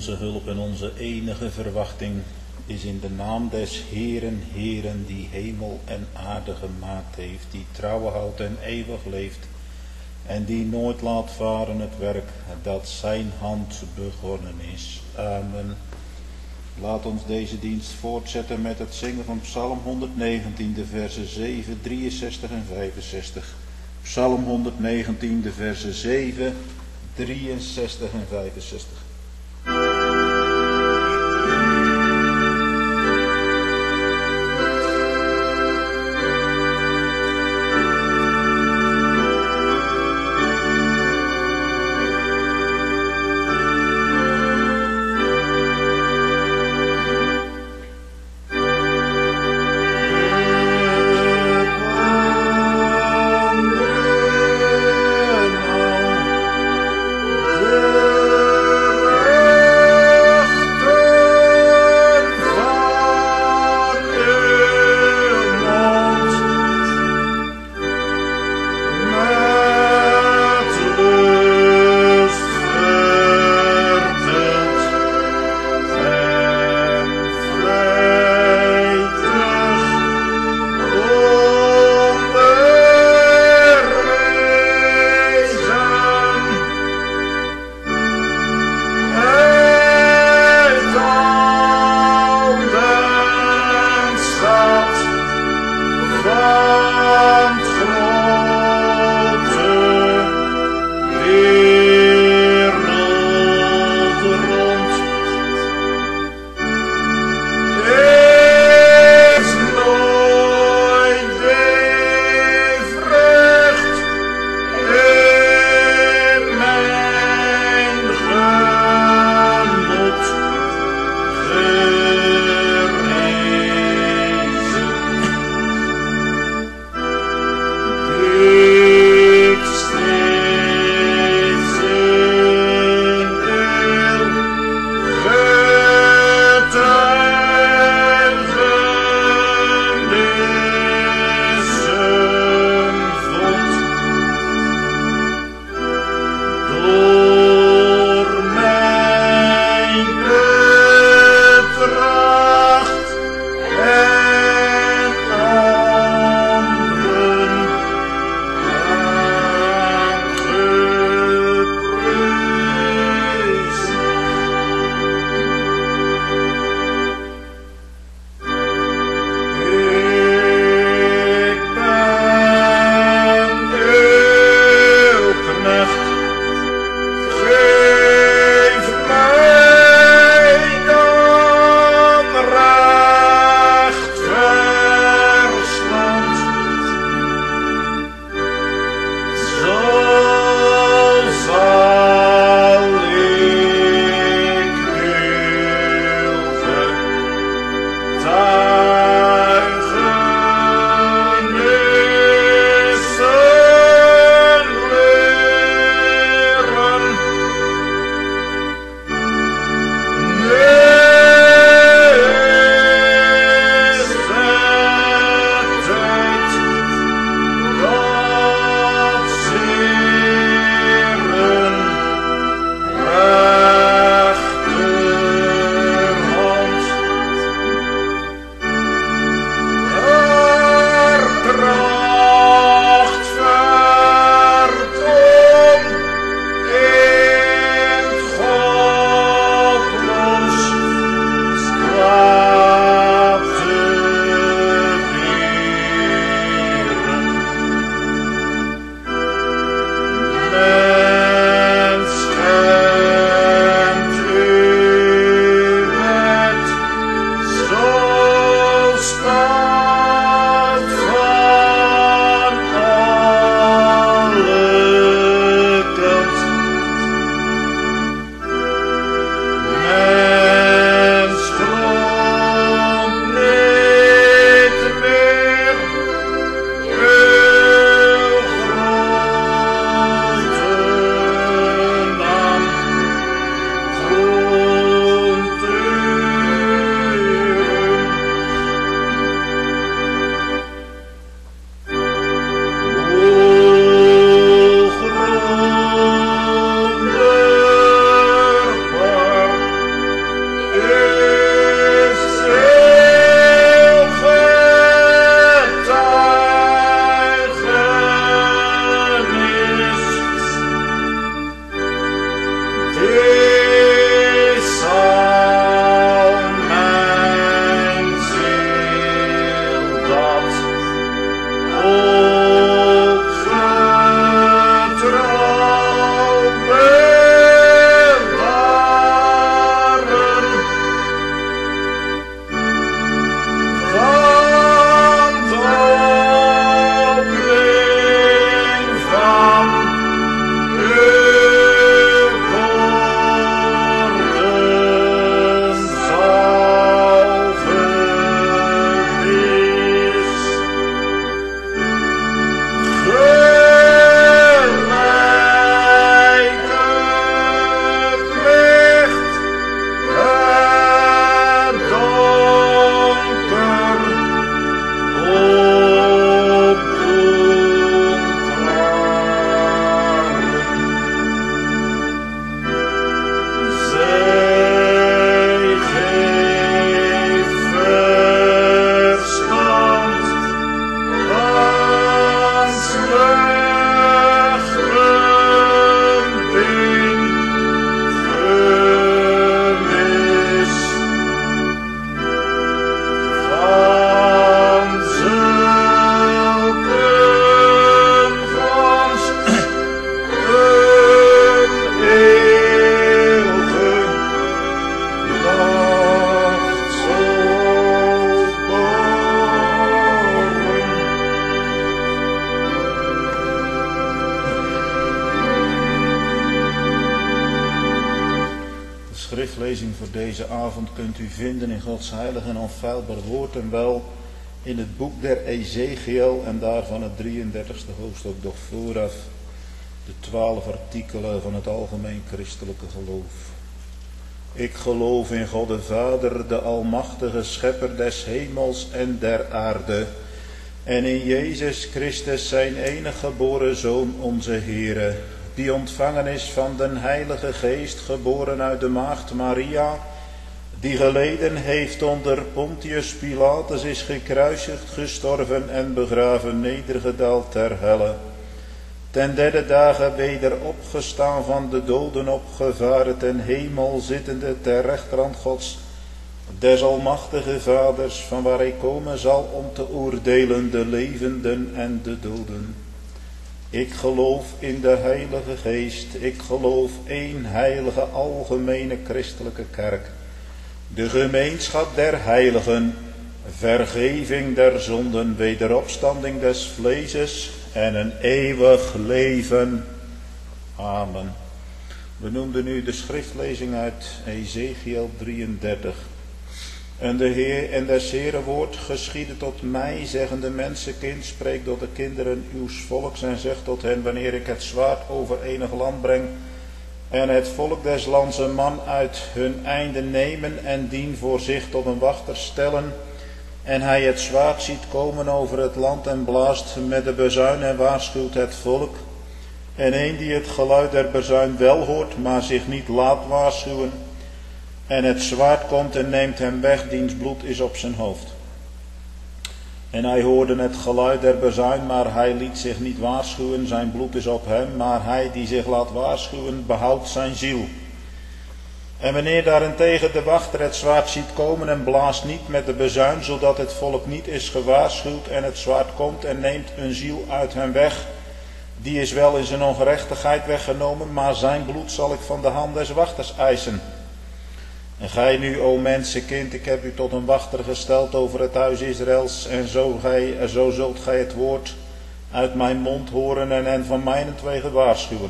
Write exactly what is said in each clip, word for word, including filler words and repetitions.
onze hulp en onze enige verwachting is in de naam des Heeren, Heeren, die hemel en aarde gemaakt heeft, die trouw houdt en eeuwig leeft, en die nooit laat varen het werk dat zijn hand begonnen is. Amen. Laat ons deze dienst voortzetten met het zingen van Psalm honderdnegentien, de versen zeven, drieënzestig en vijfenzestig. Psalm honderdnegentien, de versen zeven, drieënzestig en vijfenzestig. Yeah. schriftlezing voor deze avond kunt u vinden in Gods heilige en onfeilbaar woord en wel in het boek der Ezechiel en daarvan het drieëndertigste hoofdstuk, doch vooraf de twaalf artikelen van het algemeen christelijke geloof. Ik geloof in God de Vader, de almachtige schepper des hemels en der aarde, en in Jezus Christus zijn enige geboren Zoon, onze Heere, die ontvangen is van den Heilige Geest, geboren uit de maagd Maria, die geleden heeft onder Pontius Pilatus, is gekruisigd, gestorven en begraven, nedergedaald ter helle. Ten derde dagen weder opgestaan van de doden, opgevaren ten hemel, zittende ter rechterhand Gods, des almachtige Vaders, van waar hij komen zal om te oordelen de levenden en de doden. Ik geloof in de Heilige Geest, ik geloof één heilige algemene christelijke kerk, de gemeenschap der heiligen, vergeving der zonden, wederopstanding des vleeses en een eeuwig leven. Amen. We noemden nu de schriftlezing uit Ezechiel drieëndertig. En de Heer en des Heeren woord geschiedde tot mij, zeggende: mensenkind, spreek tot de kinderen uws volks en zeg tot hen: wanneer ik het zwaard over enig land breng en het volk des lands een man uit hun einde nemen en dien voor zich tot een wachter stellen, en hij het zwaard ziet komen over het land en blaast met de bezuin en waarschuwt het volk, en een die het geluid der bezuin wel hoort, maar zich niet laat waarschuwen, en het zwaard komt en neemt hem weg, diens bloed is op zijn hoofd. En hij hoorde het geluid der bezuin, maar hij liet zich niet waarschuwen, zijn bloed is op hem, maar hij die zich laat waarschuwen, behoudt zijn ziel. En wanneer daarentegen de wachter het zwaard ziet komen en blaast niet met de bezuin, zodat het volk niet is gewaarschuwd, en het zwaard komt en neemt een ziel uit hem weg, die is wel in zijn ongerechtigheid weggenomen, maar zijn bloed zal ik van de hand des wachters eisen. En gij nu, o mensenkind, ik heb u tot een wachter gesteld over het huis Israëls, en zo, gij, zo zult gij het woord uit mijn mond horen en hen van mijnentwege waarschuwen.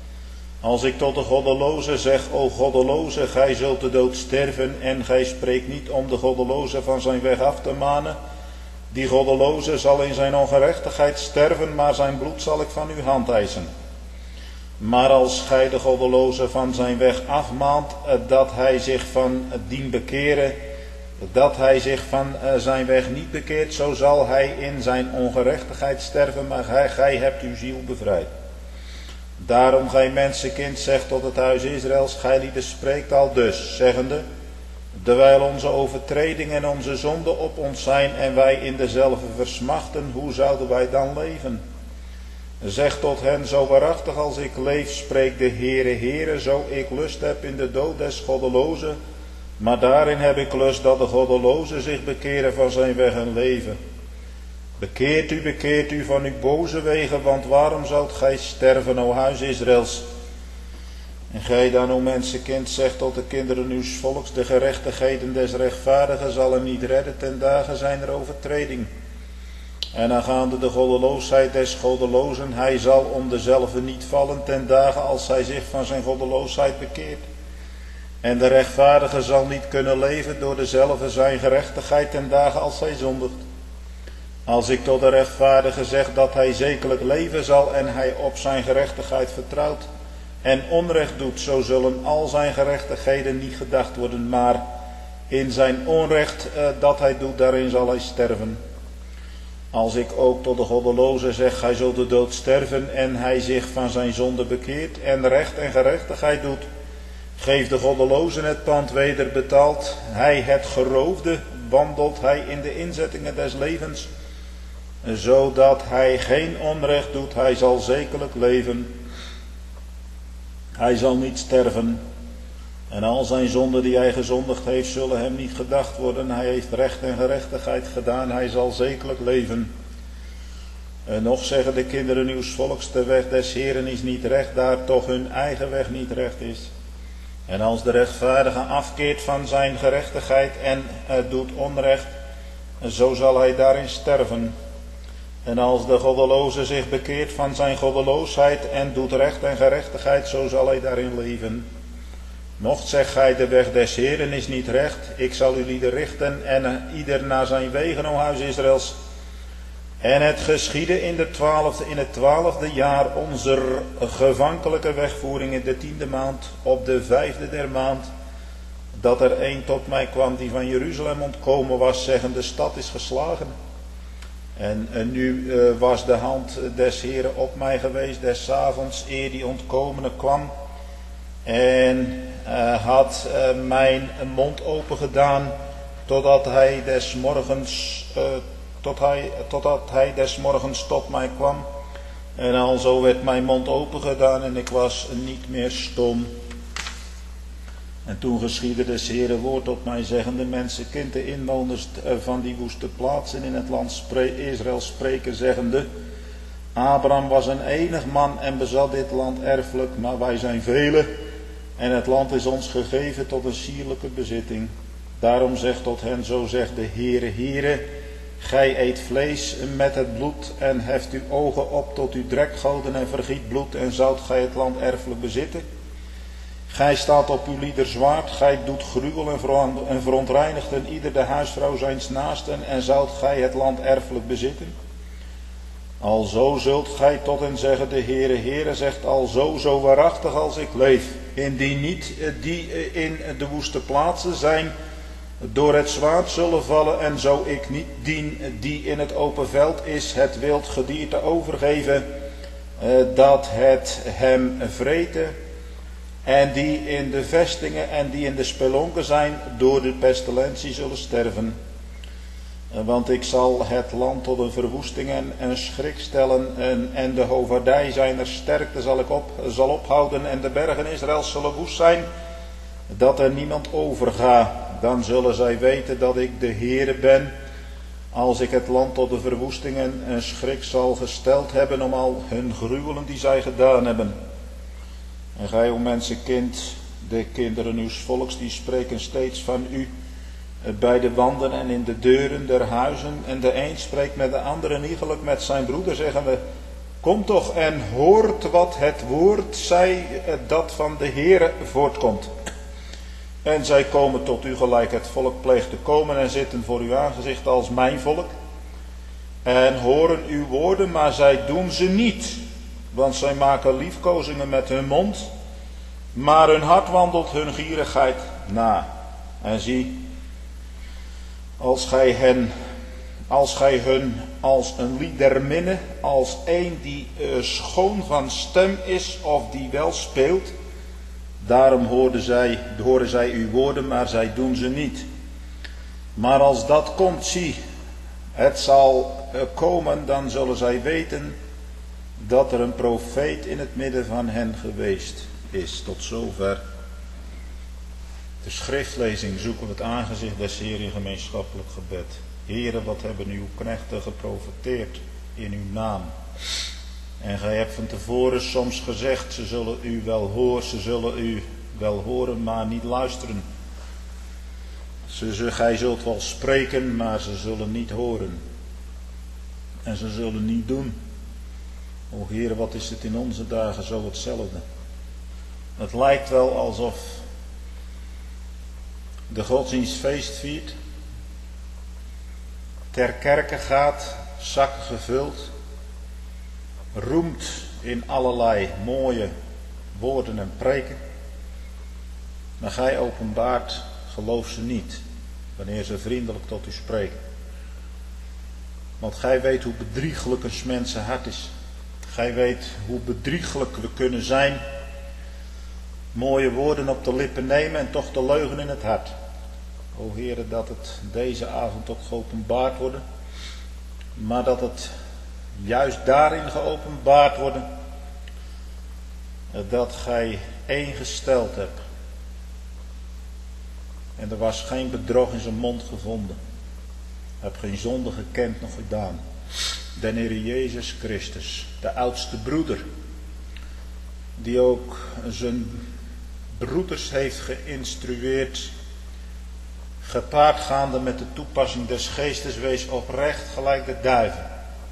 Als ik tot de goddeloze zeg: o goddeloze, gij zult de dood sterven, en gij spreekt niet om de goddeloze van zijn weg af te manen. Die goddeloze zal in zijn ongerechtigheid sterven, maar zijn bloed zal ik van uw hand eisen. Maar als gij de goddeloze van zijn weg afmaant, dat hij zich van dien bekeren, dat hij zich van zijn weg niet bekeert, zo zal hij in zijn ongerechtigheid sterven, maar gij, gij hebt uw ziel bevrijd. Daarom, gij mensenkind, zegt tot het huis Israëls: gij lieden spreekt al dus, zeggende: terwijl onze overtreding en onze zonde op ons zijn en wij in dezelfde versmachten, hoe zouden wij dan leven? Zeg tot hen: zo waarachtig als ik leef, spreekt de Heere, Heere, zo ik lust heb in de dood des goddelozen, maar daarin heb ik lust dat de goddeloze zich bekeren van zijn weg en leven. Bekeert u, bekeert u van uw boze wegen, want waarom zoudt gij sterven, o huis Israëls? En gij dan, o mensenkind, zegt tot de kinderen uws volks: de gerechtigheden des rechtvaardigen zal hem niet redden, ten dagen zijn er overtreding. En aangaande de goddeloosheid des goddelozen, hij zal om dezelfde niet vallen, ten dagen als hij zich van zijn goddeloosheid bekeert. En de rechtvaardige zal niet kunnen leven door dezelfde zijn gerechtigheid, ten dagen als hij zondigt. Als ik tot de rechtvaardige zeg dat hij zekerlijk leven zal en hij op zijn gerechtigheid vertrouwt en onrecht doet, zo zullen al zijn gerechtigheden niet gedacht worden, maar in zijn onrecht eh, dat hij doet, daarin zal hij sterven. Als ik ook tot de goddeloze zeg: gij zult de dood sterven, en hij zich van zijn zonde bekeert en recht en gerechtigheid doet, geeft de goddeloze het pand weder betaald, hij het geroofde, wandelt hij in de inzettingen des levens, zodat hij geen onrecht doet, hij zal zekerlijk leven, hij zal niet sterven. En al zijn zonden die hij gezondigd heeft, zullen hem niet gedacht worden. Hij heeft recht en gerechtigheid gedaan, hij zal zekerlijk leven. En nog zeggen de kinderen uws volks: de weg des Heeren is niet recht, daar toch hun eigen weg niet recht is. En als de rechtvaardige afkeert van zijn gerechtigheid en uh, doet onrecht, zo zal hij daarin sterven. En als de goddeloze zich bekeert van zijn goddeloosheid en doet recht en gerechtigheid, zo zal hij daarin leven. Nocht zegt gij, de weg des Heeren is niet recht. Ik zal u lieden richten en uh, ieder naar zijn wegen, o huis Israëls. En het geschiedde in, de twaalfde, in het twaalfde jaar onze gevankelijke wegvoering in de tiende maand, op de vijfde der maand, dat er een tot mij kwam die van Jeruzalem ontkomen was, zeggende, de stad is geslagen. En, en nu uh, was de hand des Heeren op mij geweest, des avonds, eer die ontkomene kwam. En uh, had uh, mijn mond open gedaan, totdat hij des morgens, uh, tot hij, totdat hij des morgens tot mij kwam. En alzo werd mijn mond open gedaan en ik was niet meer stom. En toen geschiedde des Heeren woord tot mij, zeggende, mensenkind, de inwoners van die woeste plaatsen in het land Israël spreken, zeggende, Abraham was een enig man en bezat dit land erfelijk, maar wij zijn velen. En het land is ons gegeven tot een sierlijke bezitting. Daarom zegt tot hen, zo zegt de Heere, Heere, gij eet vlees met het bloed en heft uw ogen op tot uw drekgoden en vergiet bloed en zoudt gij het land erfelijk bezitten. Gij staat op uw lieder zwaard, gij doet gruwel en verontreinigt en ieder de huisvrouw zijns naasten en zoudt gij het land erfelijk bezitten. Alzo zult gij tot hen zeggen, de Heere, Heere zegt alzo, zo waarachtig als ik leef, indien niet die in de woeste plaatsen zijn, door het zwaard zullen vallen, en zo ik niet dien die in het open veld is, het wild gedierte overgeven, dat het hem vreten, en die in de vestingen en die in de spelonken zijn, door de pestilentie zullen sterven. Want ik zal het land tot een verwoesting en een schrik stellen, en, en de hoverdij zijner sterkte zal ik op, zal ophouden, en de bergen Israëls zullen woest zijn, dat er niemand overga. Dan zullen zij weten dat ik de Heere ben, als ik het land tot de verwoesting en een schrik zal gesteld hebben om al hun gruwelen die zij gedaan hebben. En gij, o mensenkind, de kinderen uws volks, die spreken steeds van u bij de wanden en in de deuren der huizen. En de een spreekt met de andere iegelijk met zijn broeder, zeggende, kom toch en hoort wat het woord zij dat van de Heere voortkomt. En zij komen tot u gelijk het volk pleegt te komen en zitten voor uw aangezicht als mijn volk. En horen uw woorden, maar zij doen ze niet. Want zij maken liefkozingen met hun mond, maar hun hart wandelt hun gierigheid na. En zie, als gij hen, als gij hun als een lied der minne, als een die uh, schoon van stem is of die wel speelt, daarom hoorden zij, horen zij uw woorden, maar zij doen ze niet. Maar als dat komt, zie, het zal uh, komen, dan zullen zij weten dat er een profeet in het midden van hen geweest is. Tot zover de schriftlezing. Zoeken we het aangezicht des Heeren in gemeenschappelijk gebed. Heere, wat hebben uw knechten geprofeteerd in uw naam? En gij hebt van tevoren soms gezegd, ze zullen u wel horen, ze zullen u wel horen, maar niet luisteren. Ze, gij zult wel spreken, maar ze zullen niet horen. En ze zullen niet doen. O Heere, wat is het in onze dagen zo hetzelfde. Het lijkt wel alsof de godsdienst feest viert, ter kerke gaat, zakken gevuld, roemt in allerlei mooie woorden en preken, maar gij openbaart, geloof ze niet, wanneer ze vriendelijk tot u spreken. Want gij weet hoe bedrieglijk een mensen hart is. Gij weet hoe bedrieglijk we kunnen zijn, mooie woorden op de lippen nemen en toch de leugen in het hart. O Heere, dat het deze avond ook geopenbaard wordt, maar dat het juist daarin geopenbaard wordt, dat gij één gesteld hebt. En er was geen bedrog in zijn mond gevonden. Heb geen zonde gekend nog gedaan. De Heer Jezus Christus, de oudste broeder, die ook zijn broeders heeft geïnstrueerd, gepaardgaande met de toepassing des geestes, wees oprecht gelijk de duiven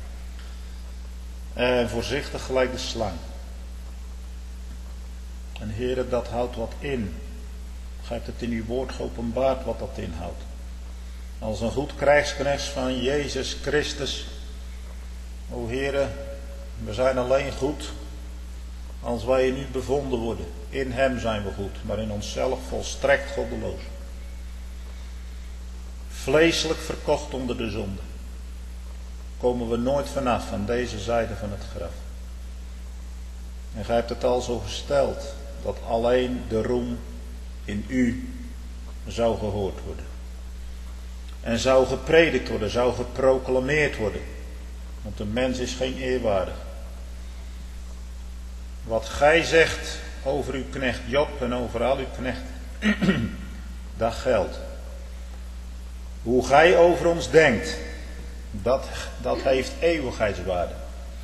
en voorzichtig gelijk de slang. En Heere, dat houdt wat in. Gij hebt het in uw woord geopenbaard wat dat inhoudt. Als een goed krijgsknecht van Jezus Christus. O Heere, we zijn alleen goed als wij in u bevonden worden. In hem zijn we goed, maar in onszelf volstrekt goddeloos. Vleeselijk verkocht onder de zonde. Komen we nooit vanaf aan deze zijde van het graf. En gij hebt het al zo gesteld dat alleen de roem in u zou gehoord worden. En zou gepredikt worden, zou geproclameerd worden. Want de mens is geen eerwaardig. Wat gij zegt over uw knecht Job en over al uw knechten, dat geldt. Hoe gij over ons denkt, dat, dat heeft eeuwigheidswaarde.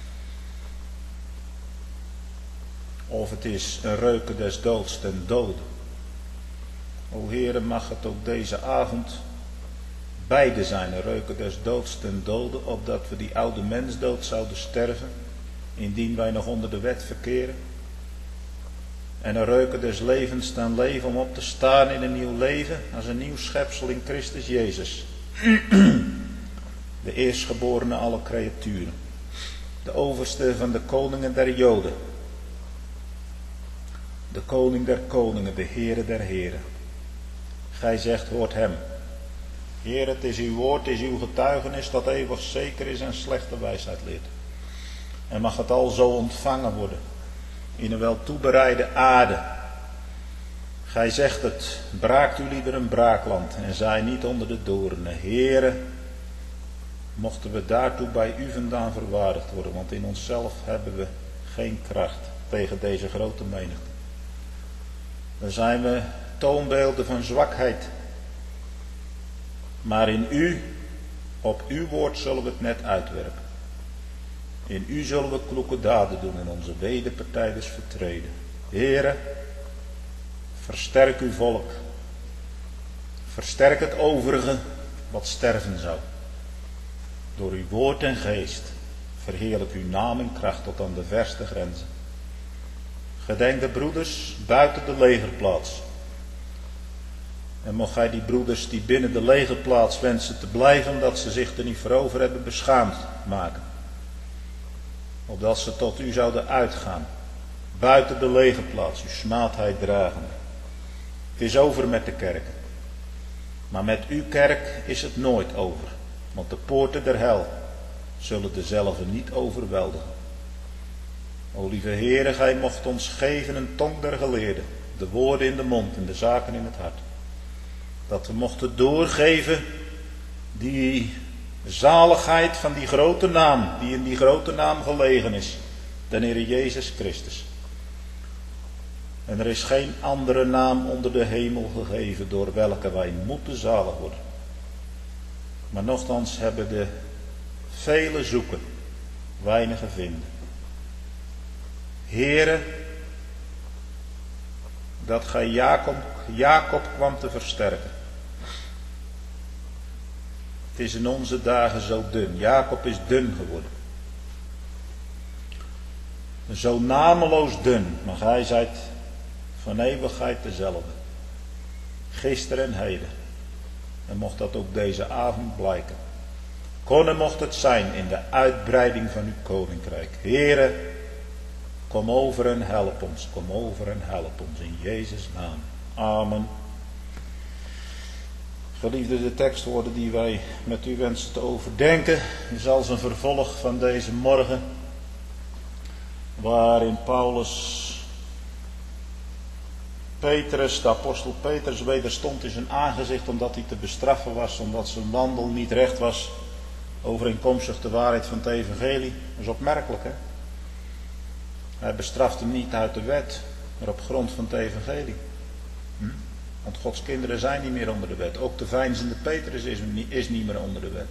Of het is een reuken des doods ten dode. O Heere, mag het ook deze avond beide zijn, een reuken des doods ten dode, opdat we die oude mensdood zouden sterven, indien wij nog onder de wet verkeren. En een reuken des levens ten leven om op te staan in een nieuw leven, als een nieuw schepsel in Christus Jezus. De eerstgeborene alle creaturen. De overste van de koningen der Joden. De koning der koningen, de Heere der heren. Gij zegt, hoort hem. Heer, het is uw woord, het is uw getuigenis dat eeuwig zeker is en slechte wijsheid leert. En mag het al zo ontvangen worden, in een wel toebereide aarde. Gij zegt het, braakt u liever een braakland en zij niet onder de doornen. Heere, mochten we daartoe bij u vandaan verwaardigd worden, want in onszelf hebben we geen kracht tegen deze grote menigte. Dan zijn we toonbeelden van zwakheid. Maar in u, op uw woord zullen we het net uitwerpen. In u zullen we kloeke daden doen en onze wederpartij dus vertreden. Heere, versterk uw volk. Versterk het overige wat sterven zou. Door uw woord en geest verheerlijk uw naam en kracht tot aan de verste grenzen. Gedenk de broeders buiten de legerplaats. En mocht gij die broeders die binnen de legerplaats wensen te blijven, omdat ze zich er niet voor over hebben, beschaamd maken. Opdat ze tot u zouden uitgaan. Buiten de legerplaats, uw smaadheid dragen. Het is over met de kerken. Maar met uw kerk is het nooit over. Want de poorten der hel zullen dezelfde niet overweldigen. O lieve Heere, gij mocht ons geven een tong der geleerden. De woorden in de mond en de zaken in het hart. Dat we mochten doorgeven die zaligheid van die grote naam, die in die grote naam gelegen is, de Heer Jezus Christus. En er is geen andere naam onder de hemel gegeven door welke wij moeten zalig worden. Maar nochtans hebben de vele zoeken, weinigen vinden. Heere, dat gij Jacob, Jacob kwam te versterken. Het is in onze dagen zo dun. Jacob is dun geworden. Zo nameloos dun, maar gij zijt van eeuwigheid dezelfde. Gisteren en heden. En mocht dat ook deze avond blijken. Kon en mocht het zijn in de uitbreiding van uw koninkrijk. Heere, kom over en help ons. Kom over en help ons in Jezus' naam. Amen. Geliefde, de tekstwoorden die wij met u wensen te overdenken is als een vervolg van deze morgen, waarin Paulus Petrus, de apostel Petrus, wederstond in zijn aangezicht omdat hij te bestraffen was, omdat zijn wandel niet recht was, overeenkomstig de waarheid van het evangelie. Dat is opmerkelijk, hè? Hij bestraft hem niet uit de wet, maar op grond van het evangelie. Hm? Want Gods kinderen zijn niet meer onder de wet. Ook de veinzende Petrus is, is niet meer onder de wet.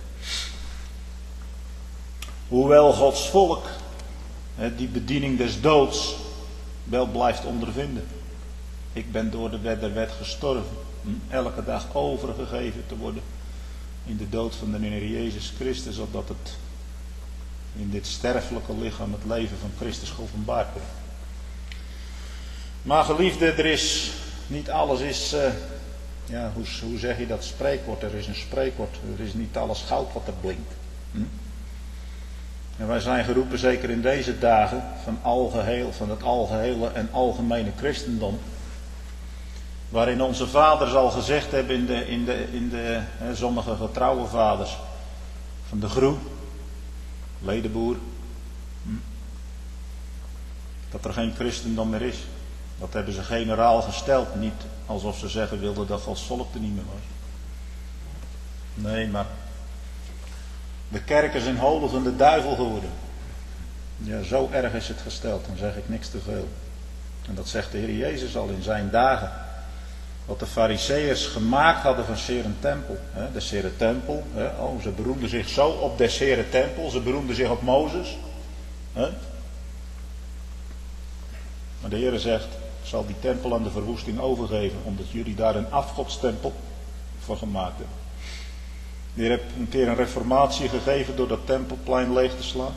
Hoewel Gods volk die bediening des doods wel blijft ondervinden. Ik ben door de wet der wet gestorven. Om elke dag overgegeven te worden in de dood van de Heer Jezus Christus. Opdat het in dit sterfelijke lichaam het leven van Christus geopenbaard wordt. Maar geliefde, er is niet alles is, uh, ja, hoe, hoe zeg je dat spreekwoord? Er is een spreekwoord, er is niet alles goud wat er blinkt. Hm? En wij zijn geroepen, zeker in deze dagen, van, algeheel, van het algehele en algemene christendom. Waarin onze vaders al gezegd hebben, in de, in de, in de hè, sommige getrouwe vaders, van de Groe, Ledenboer, hm, dat er geen christendom meer is. Dat hebben ze generaal gesteld, niet alsof ze zeggen wilden dat Gods volk er niet meer was. Nee, maar de kerk is een holigende duivel geworden. Ja, zo erg is het gesteld, dan zeg ik niks te veel. En dat zegt de Heer Jezus al in zijn dagen. Wat de Farizeeërs gemaakt hadden van Seren Tempel. Hè, de Seren Tempel. Hè, oh, ze beroemden zich zo op de Seren Tempel. Ze beroemden zich op Mozes. Hè. Maar de Heer zegt, ik zal die tempel aan de verwoesting overgeven. Omdat jullie daar een afgodstempel voor gemaakt hebben. De Heer heeft een keer een reformatie gegeven door dat tempelplein leeg te slaan.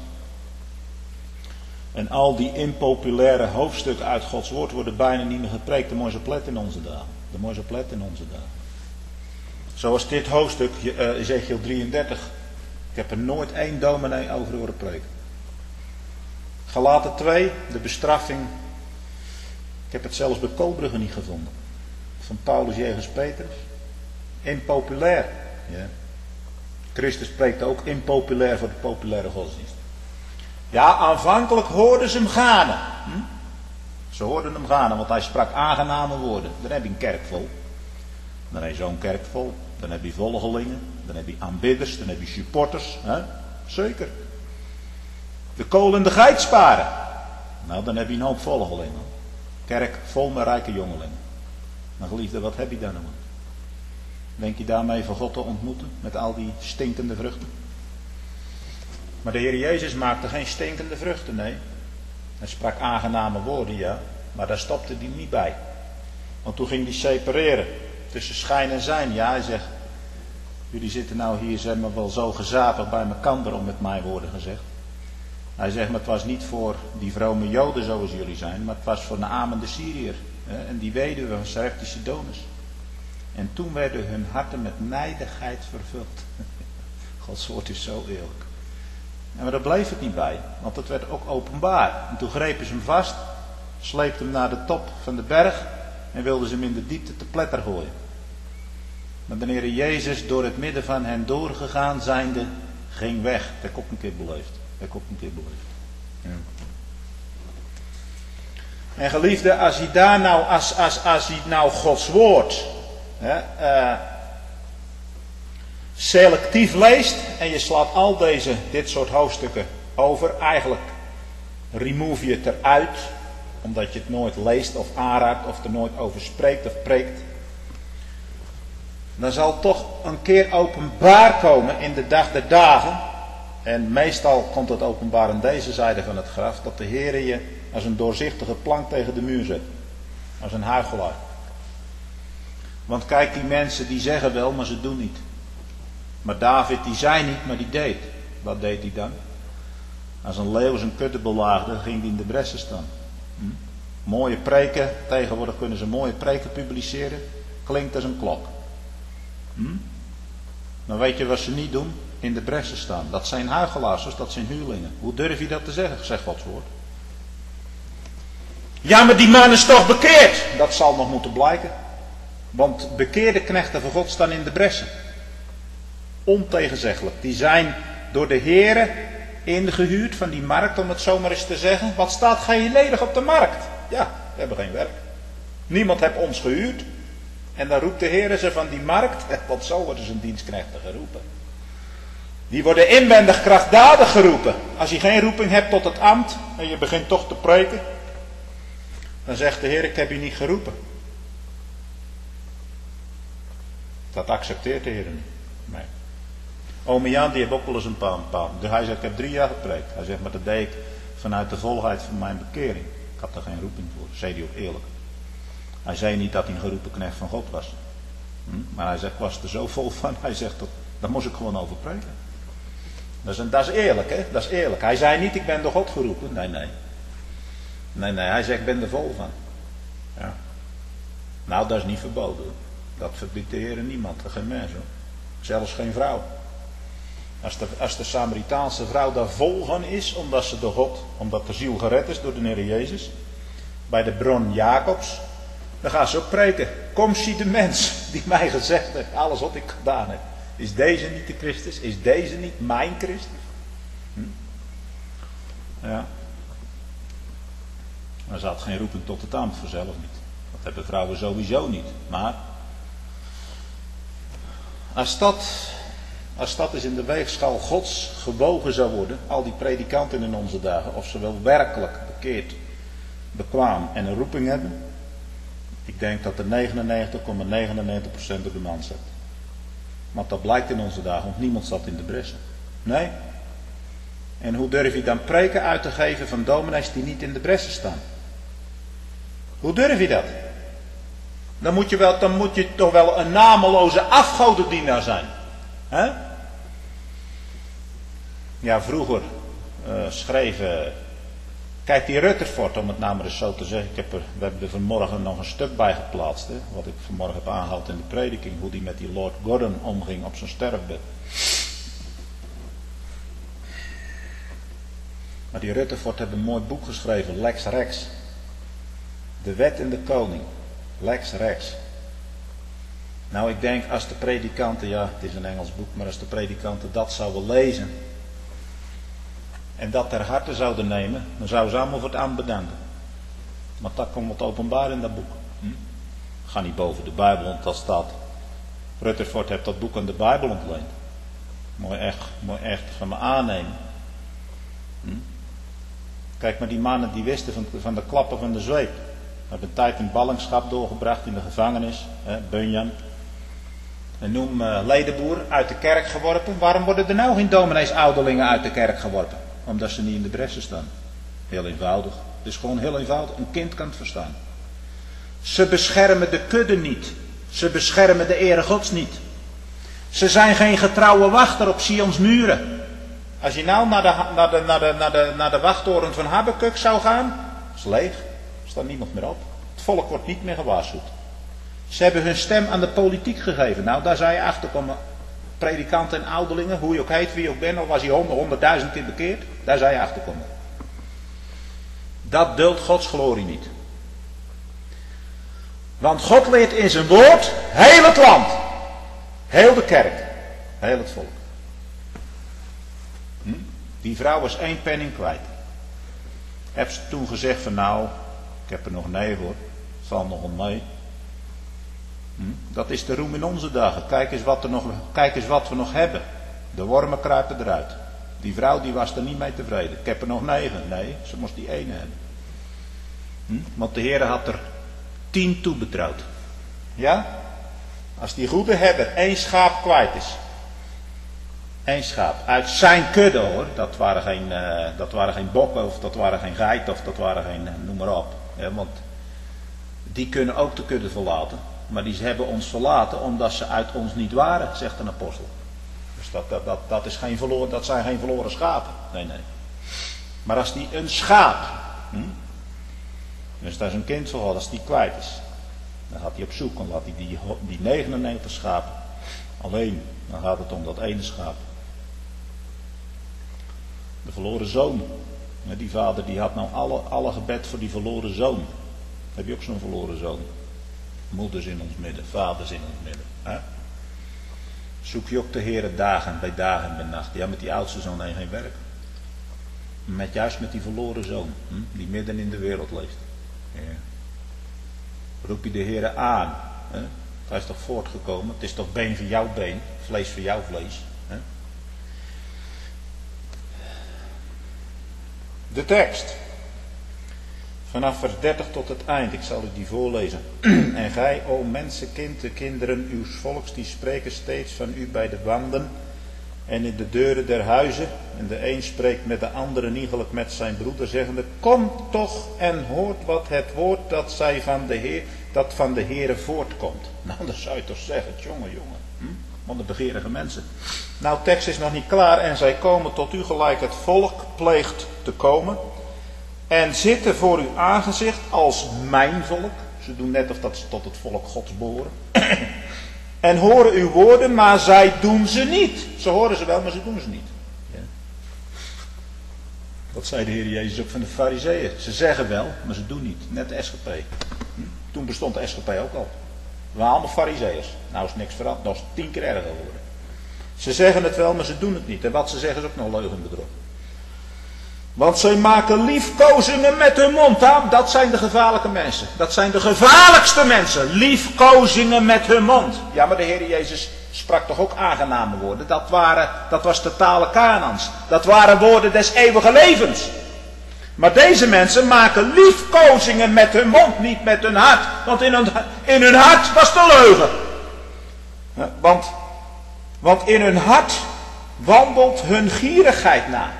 En al die impopulaire hoofdstukken uit Gods woord worden bijna niet meer gepreekt. De mooiste plet in onze dagen. De mooiste plet in onze dagen. Zoals dit hoofdstuk, uh, Ezekiel drieëndertig. Ik heb er nooit één dominee over horen preken. Galaten twee, de bestraffing. Ik heb het zelfs bij Koolbrugge niet gevonden. Van Paulus jegens Petrus. Impopulair. Ja. Christus spreekt ook impopulair voor de populaire godsdienst. Ja, aanvankelijk hoorden ze hem ganen. Hm? Ze hoorden hem ganen, want hij sprak aangename woorden. Dan heb je een kerk vol. Dan heb je zo'n kerk vol. Dan heb je volgelingen. Dan heb je aanbidders. Dan heb je supporters. Hè? Zeker. De kool en de geit sparen. Nou, dan heb je een hoop volgelingen. Kerk vol met rijke jongelingen. Maar geliefde, wat heb je daar nou aan? Denk je daarmee van God te ontmoeten? Met al die stinkende vruchten? Maar de Heer Jezus maakte geen stinkende vruchten, nee. Hij sprak aangename woorden, ja. Maar daar stopte hij niet bij. Want toen ging hij separeren. Tussen schijn en zijn. Ja, hij zegt. Jullie zitten nou hier, zeg maar, wel zo gezapig bij elkaar, om met mijn woorden gezegd. Hij zegt, maar het was niet voor die vrome Joden zoals jullie zijn. Maar het was voor Naaman de Syriër. Hè, en die weduwe van Sarepta Sidonus. En toen werden hun harten met nijdigheid vervuld. Gods woord is zo eerlijk. En maar daar bleef het niet bij, want het werd ook openbaar. En toen grepen ze hem vast, sleepten hem naar de top van de berg en wilden ze hem in de diepte te pletter gooien. Maar de Heer Jezus, door het midden van hen doorgegaan zijnde, ging weg. Dat heb ik ook een keer beleefd. Dat heb ik ook een keer beleefd. Ja. En geliefde, als je daar nou, als, als, als je nou Gods woord hè, uh, selectief leest en je slaat al deze, dit soort hoofdstukken over, eigenlijk remove je het eruit, omdat je het nooit leest of aanraakt of er nooit over spreekt of preekt, dan zal toch een keer openbaar komen in de dag der dagen, en meestal komt het openbaar aan deze zijde van het graf, dat de Heer je als een doorzichtige plank tegen de muur zet, als een huichelaar. Want kijk, die mensen die zeggen wel, maar ze doen niet. Maar David die zei niet, maar die deed. Wat deed hij dan? Als een leeuw zijn kudde belaagde, ging hij in de bressen staan. Hm? Mooie preken, tegenwoordig kunnen ze mooie preken publiceren. Klinkt als een klok. Hm? Maar weet je wat ze niet doen? In de bressen staan. Dat zijn huichelaars, dus dat zijn huurlingen. Hoe durf je dat te zeggen, zegt Gods woord? Ja, maar die man is toch bekeerd? Dat zal nog moeten blijken. Want bekeerde knechten van God staan in de bressen. Ontegenzeggelijk. Die zijn door de Heere ingehuurd van die markt, om het zo maar eens te zeggen. Wat staat gij ledig op de markt? Ja, we hebben geen werk. Niemand heeft ons gehuurd. En dan roept de Heere ze van die markt, want zo worden zijn dienstknechten geroepen. Die worden inwendig krachtdadig geroepen. Als je geen roeping hebt tot het ambt en je begint toch te preken, dan zegt de Heer, ik heb je niet geroepen. Dat accepteert de Heer niet. Nee. Ome Jan die heeft ook wel eens een paar, een paar. Dus hij zegt, ik heb drie jaar gepreekt. Hij zegt, maar dat deed ik vanuit de volheid van mijn bekering. Ik had er geen roeping voor, zei hij ook eerlijk. Hij zei niet dat hij een geroepen knecht van God was. Hm? Maar hij zegt, ik was er zo vol van. Hij zegt, dat, daar moest ik gewoon over preken. Dat is, een, dat is eerlijk, hè? Dat is eerlijk. Hij zei niet, ik ben door God geroepen. Nee, nee. Nee, nee. Hij zegt, ik ben er vol van. Ja. Nou, dat is niet verboden. Dat verbiedt de Heer niemand, geen mens hoor. Zelfs geen vrouw. Als de, als de Samaritaanse vrouw daar vol van is, omdat ze door God, omdat de ziel gered is door de Heer Jezus, bij de bron Jacobs, dan gaan ze ook preken. Kom, zie de mens die mij gezegd heeft, alles wat ik gedaan heb. Is deze niet de Christus? Is deze niet mijn Christus? Hm? Ja. Maar ze had geen roeping tot het ambt, vanzelf niet. Dat hebben vrouwen sowieso niet. Maar als dat, als dat eens in de weegschaal Gods gewogen zou worden, al die predikanten in onze dagen, of ze wel werkelijk bekeerd, bekwaam en een roeping hebben, ik denk dat er negenennegentig komma negenennegentig procent op de man zit. Want dat blijkt in onze dagen, want niemand zat in de bressen. Nee. En hoe durf je dan preken uit te geven van dominees die niet in de bressen staan? Hoe durf je dat? Dan moet je, wel, dan moet je toch wel een nameloze afgodendienaar zijn. Hè? Ja, vroeger uh, schreven... Kijk, die Rutherford, om het nou maar eens zo te zeggen. Ik heb er, we hebben er vanmorgen nog een stuk bij geplaatst. Hè, wat ik vanmorgen heb aangehaald in de prediking. Hoe die met die Lord Gordon omging op zijn sterfbed. Maar die Rutherford heeft een mooi boek geschreven. Lex Rex. De wet en de koning. Lex Rex. Nou, ik denk als de predikanten, ja, het is een Engels boek, maar als de predikanten dat zouden lezen en dat ter harte zouden nemen, dan zouden ze allemaal voor het ambt bedanken. Want dat komt wat openbaar in dat boek. Hm? Ga niet boven de Bijbel, want dat staat. Rutherford heeft dat boek aan de Bijbel ontleend. Mooi echt, mooi echt van me aannemen. Hm? Kijk, maar die mannen die wisten van, van de klappen van de zweep. Hebben een tijd in ballingschap doorgebracht in de gevangenis. Hè, Bunyan. En noem uh, Ledenboer uit de kerk geworpen. Waarom worden er nou geen domineesouderlingen uit de kerk geworpen? Omdat ze niet in de bressen staan. Heel eenvoudig. Het is gewoon heel eenvoudig. Een kind kan het verstaan. Ze beschermen de kudde niet. Ze beschermen de ere Gods niet. Ze zijn geen getrouwe wachter op Sions muren. Als je nou naar de, naar de, naar de, naar de, naar de wachttoren van Habakuk zou gaan, is leeg. Er staat niemand meer op. Het volk wordt niet meer gewaarschuwd. Ze hebben hun stem aan de politiek gegeven. Nou, daar zou je achter komen. Predikanten en ouderlingen, hoe je ook heet, wie je ook bent, of was hij honderd, honderdduizend keer bekeerd, daar zou je achter komen. Dat duldt Gods glorie niet. Want God leert in zijn woord heel het land. Heel de kerk. Heel het volk. Hm? Die vrouw was één penning kwijt. Heb ze toen gezegd van nou, ik heb er nog negen hoor. Val nog om mee. Hm? Dat is de roem in onze dagen. Kijk eens, wat er nog, kijk eens wat we nog hebben. De wormen kruipen eruit. Die vrouw die was er niet mee tevreden. Ik heb er nog negen. Nee, ze moest die ene hebben. Hm? Want de Heer had er tien toebetrouwd. Ja? Als die goede herder één schaap kwijt is. Eén schaap. Uit zijn kudde hoor. Dat waren geen, uh, dat waren geen bokken of dat waren geen geiten of dat waren geen, uh, noem maar op. Ja, want die kunnen ook de kudde verlaten. Maar die hebben ons verlaten omdat ze uit ons niet waren, zegt een apostel. Dus dat, dat, dat, dat, is geen verloren, dat zijn geen verloren schapen. Nee, nee. Maar als die een schaap, hm? dus dat is een kind van God, als die kwijt is, dan gaat hij op zoek. Dan laat hij die, die negenennegentig schapen alleen. Dan gaat het om dat ene schaap. De verloren zoon. Die vader die had nou alle, alle gebed voor die verloren zoon. Heb je ook zo'n verloren zoon? Moeders in ons midden, vaders in ons midden. Hè? Zoek je ook de Heere dagen bij dagen en bij nacht. Ja, met die oudste zoon heeft geen werk. Met juist met die verloren zoon, hm? die midden in de wereld leeft. Ja. Roep je de Heere aan. Hè? Hij is toch voortgekomen. Het is toch been voor jouw been, vlees voor jouw vlees. Hè? De tekst. Vanaf vers dertig tot het eind, ik zal u die voorlezen. En gij, o mensenkind, de kinderen uws volks, die spreken steeds van u bij de wanden en in de deuren der huizen. En de een spreekt met de andere iegelijk met zijn broeder, zeggende, kom toch en hoort wat het woord dat, zij van, de Heer, dat van de Heere voortkomt. Nou, dan zou je toch zeggen, jongen, jongen. Hm? Want de begeerige mensen. Nou, tekst is nog niet klaar en zij komen tot u gelijk het volk pleegt te komen. En zitten voor uw aangezicht als mijn volk, Ze doen net of dat ze tot het volk Gods behoren. En horen uw woorden, maar zij doen ze niet. Ze horen ze wel, maar ze doen ze niet. Ja. Dat zei de Heer Jezus ook van de Farizeeën. Ze zeggen wel, maar ze doen niet. Net de S G P. Hm? Toen bestond de S G P ook al. We waren allemaal Farizeeërs. Nou is niks veranderd. Dat is tien keer erger geworden. Ze zeggen het wel, maar ze doen het niet. En wat ze zeggen is ook nog leugen en bedrog. Want zij maken liefkozingen met hun mond. Dat zijn de gevaarlijke mensen. Dat zijn de gevaarlijkste mensen. Liefkozingen met hun mond. Ja, maar de Heer Jezus sprak toch ook aangename woorden. Dat, waren, dat was de tale Kanaans. Dat waren woorden des eeuwige levens. Maar deze mensen maken liefkozingen met hun mond, niet met hun hart. Want in hun, in hun hart was de leugen. Want, want in hun hart wandelt hun gierigheid na.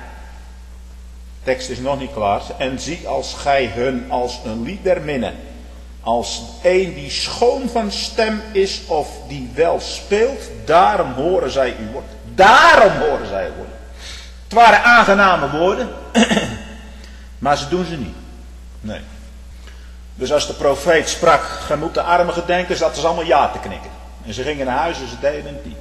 De tekst is nog niet klaar. En zie als gij hun als een lieder minnen. Als een die schoon van stem is of die wel speelt. Daarom horen zij uw woord. Daarom horen zij uw woorden. Het waren aangename woorden. Maar ze doen ze niet. Nee. Dus als de profeet sprak. Gij moet de armen gedenken. Zaten ze allemaal ja te knikken. En ze gingen naar huis en ze deden het niet.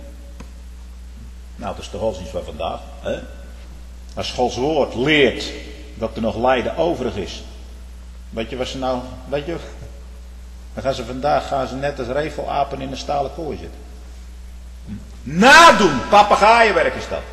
Nou, dat is de godsdienst van vandaag. Hè? Als Gods woord leert dat er nog lijden overig is. Weet je wat ze nou... Weet je... Dan gaan ze vandaag gaan ze net als revelapen in een stalen kooi zitten. Nadoen. Papegaaienwerk is dat.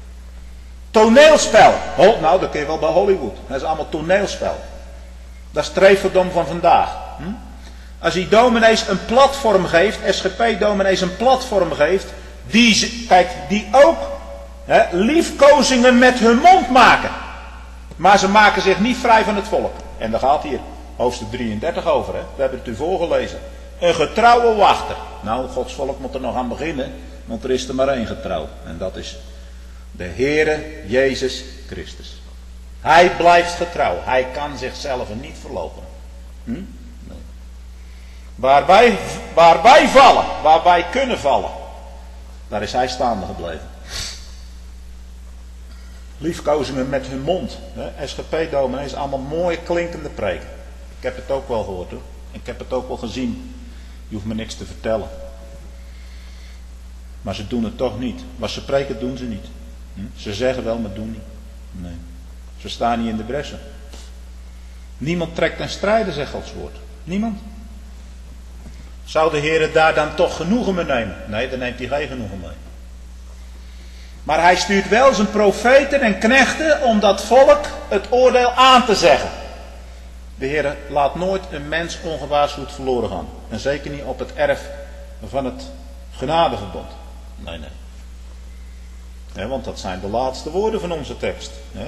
Toneelspel. Oh, nou, dat kun je wel bij Hollywood. Dat is allemaal toneelspel. Dat is het reverdom van vandaag. Hm? Als die dominees een platform geeft, S G P-dominees een platform geeft, die, kijk, die ook he, liefkozingen met hun mond maken. Maar ze maken zich niet vrij van het volk. En daar gaat hier hoofdstuk drieëndertig over. Hè? We hebben het u voorgelezen. Een getrouwe wachter. Nou, Gods volk moet er nog aan beginnen. Want er is er maar één getrouw. En dat is de Heere Jezus Christus. Hij blijft getrouw. Hij kan zichzelf niet verloochenen. Hm? Nee. Waar wij, waar wij vallen. Waar wij kunnen vallen. Daar is hij staande gebleven. Liefkozingen met hun mond. Hè? S G P-dominees, allemaal mooie klinkende preken. Ik heb het ook wel gehoord hoor. Ik heb het ook wel gezien. Je hoeft me niks te vertellen. Maar ze doen het toch niet. Wat ze preken doen ze niet. Hm? Ze zeggen wel, maar doen niet. Nee. Ze staan niet in de bressen. Niemand trekt ten strijde, zegt Gods woord. Niemand. Zou de Heer daar dan toch genoegen mee nemen? Nee, daar neemt hij geen genoegen mee. Maar hij stuurt wel zijn profeten en knechten om dat volk het oordeel aan te zeggen. De Heer laat nooit een mens ongewaarschuwd verloren gaan. En zeker niet op het erf van het genadeverbond. Nee, nee. Ja, want dat zijn de laatste woorden van onze tekst. Ja.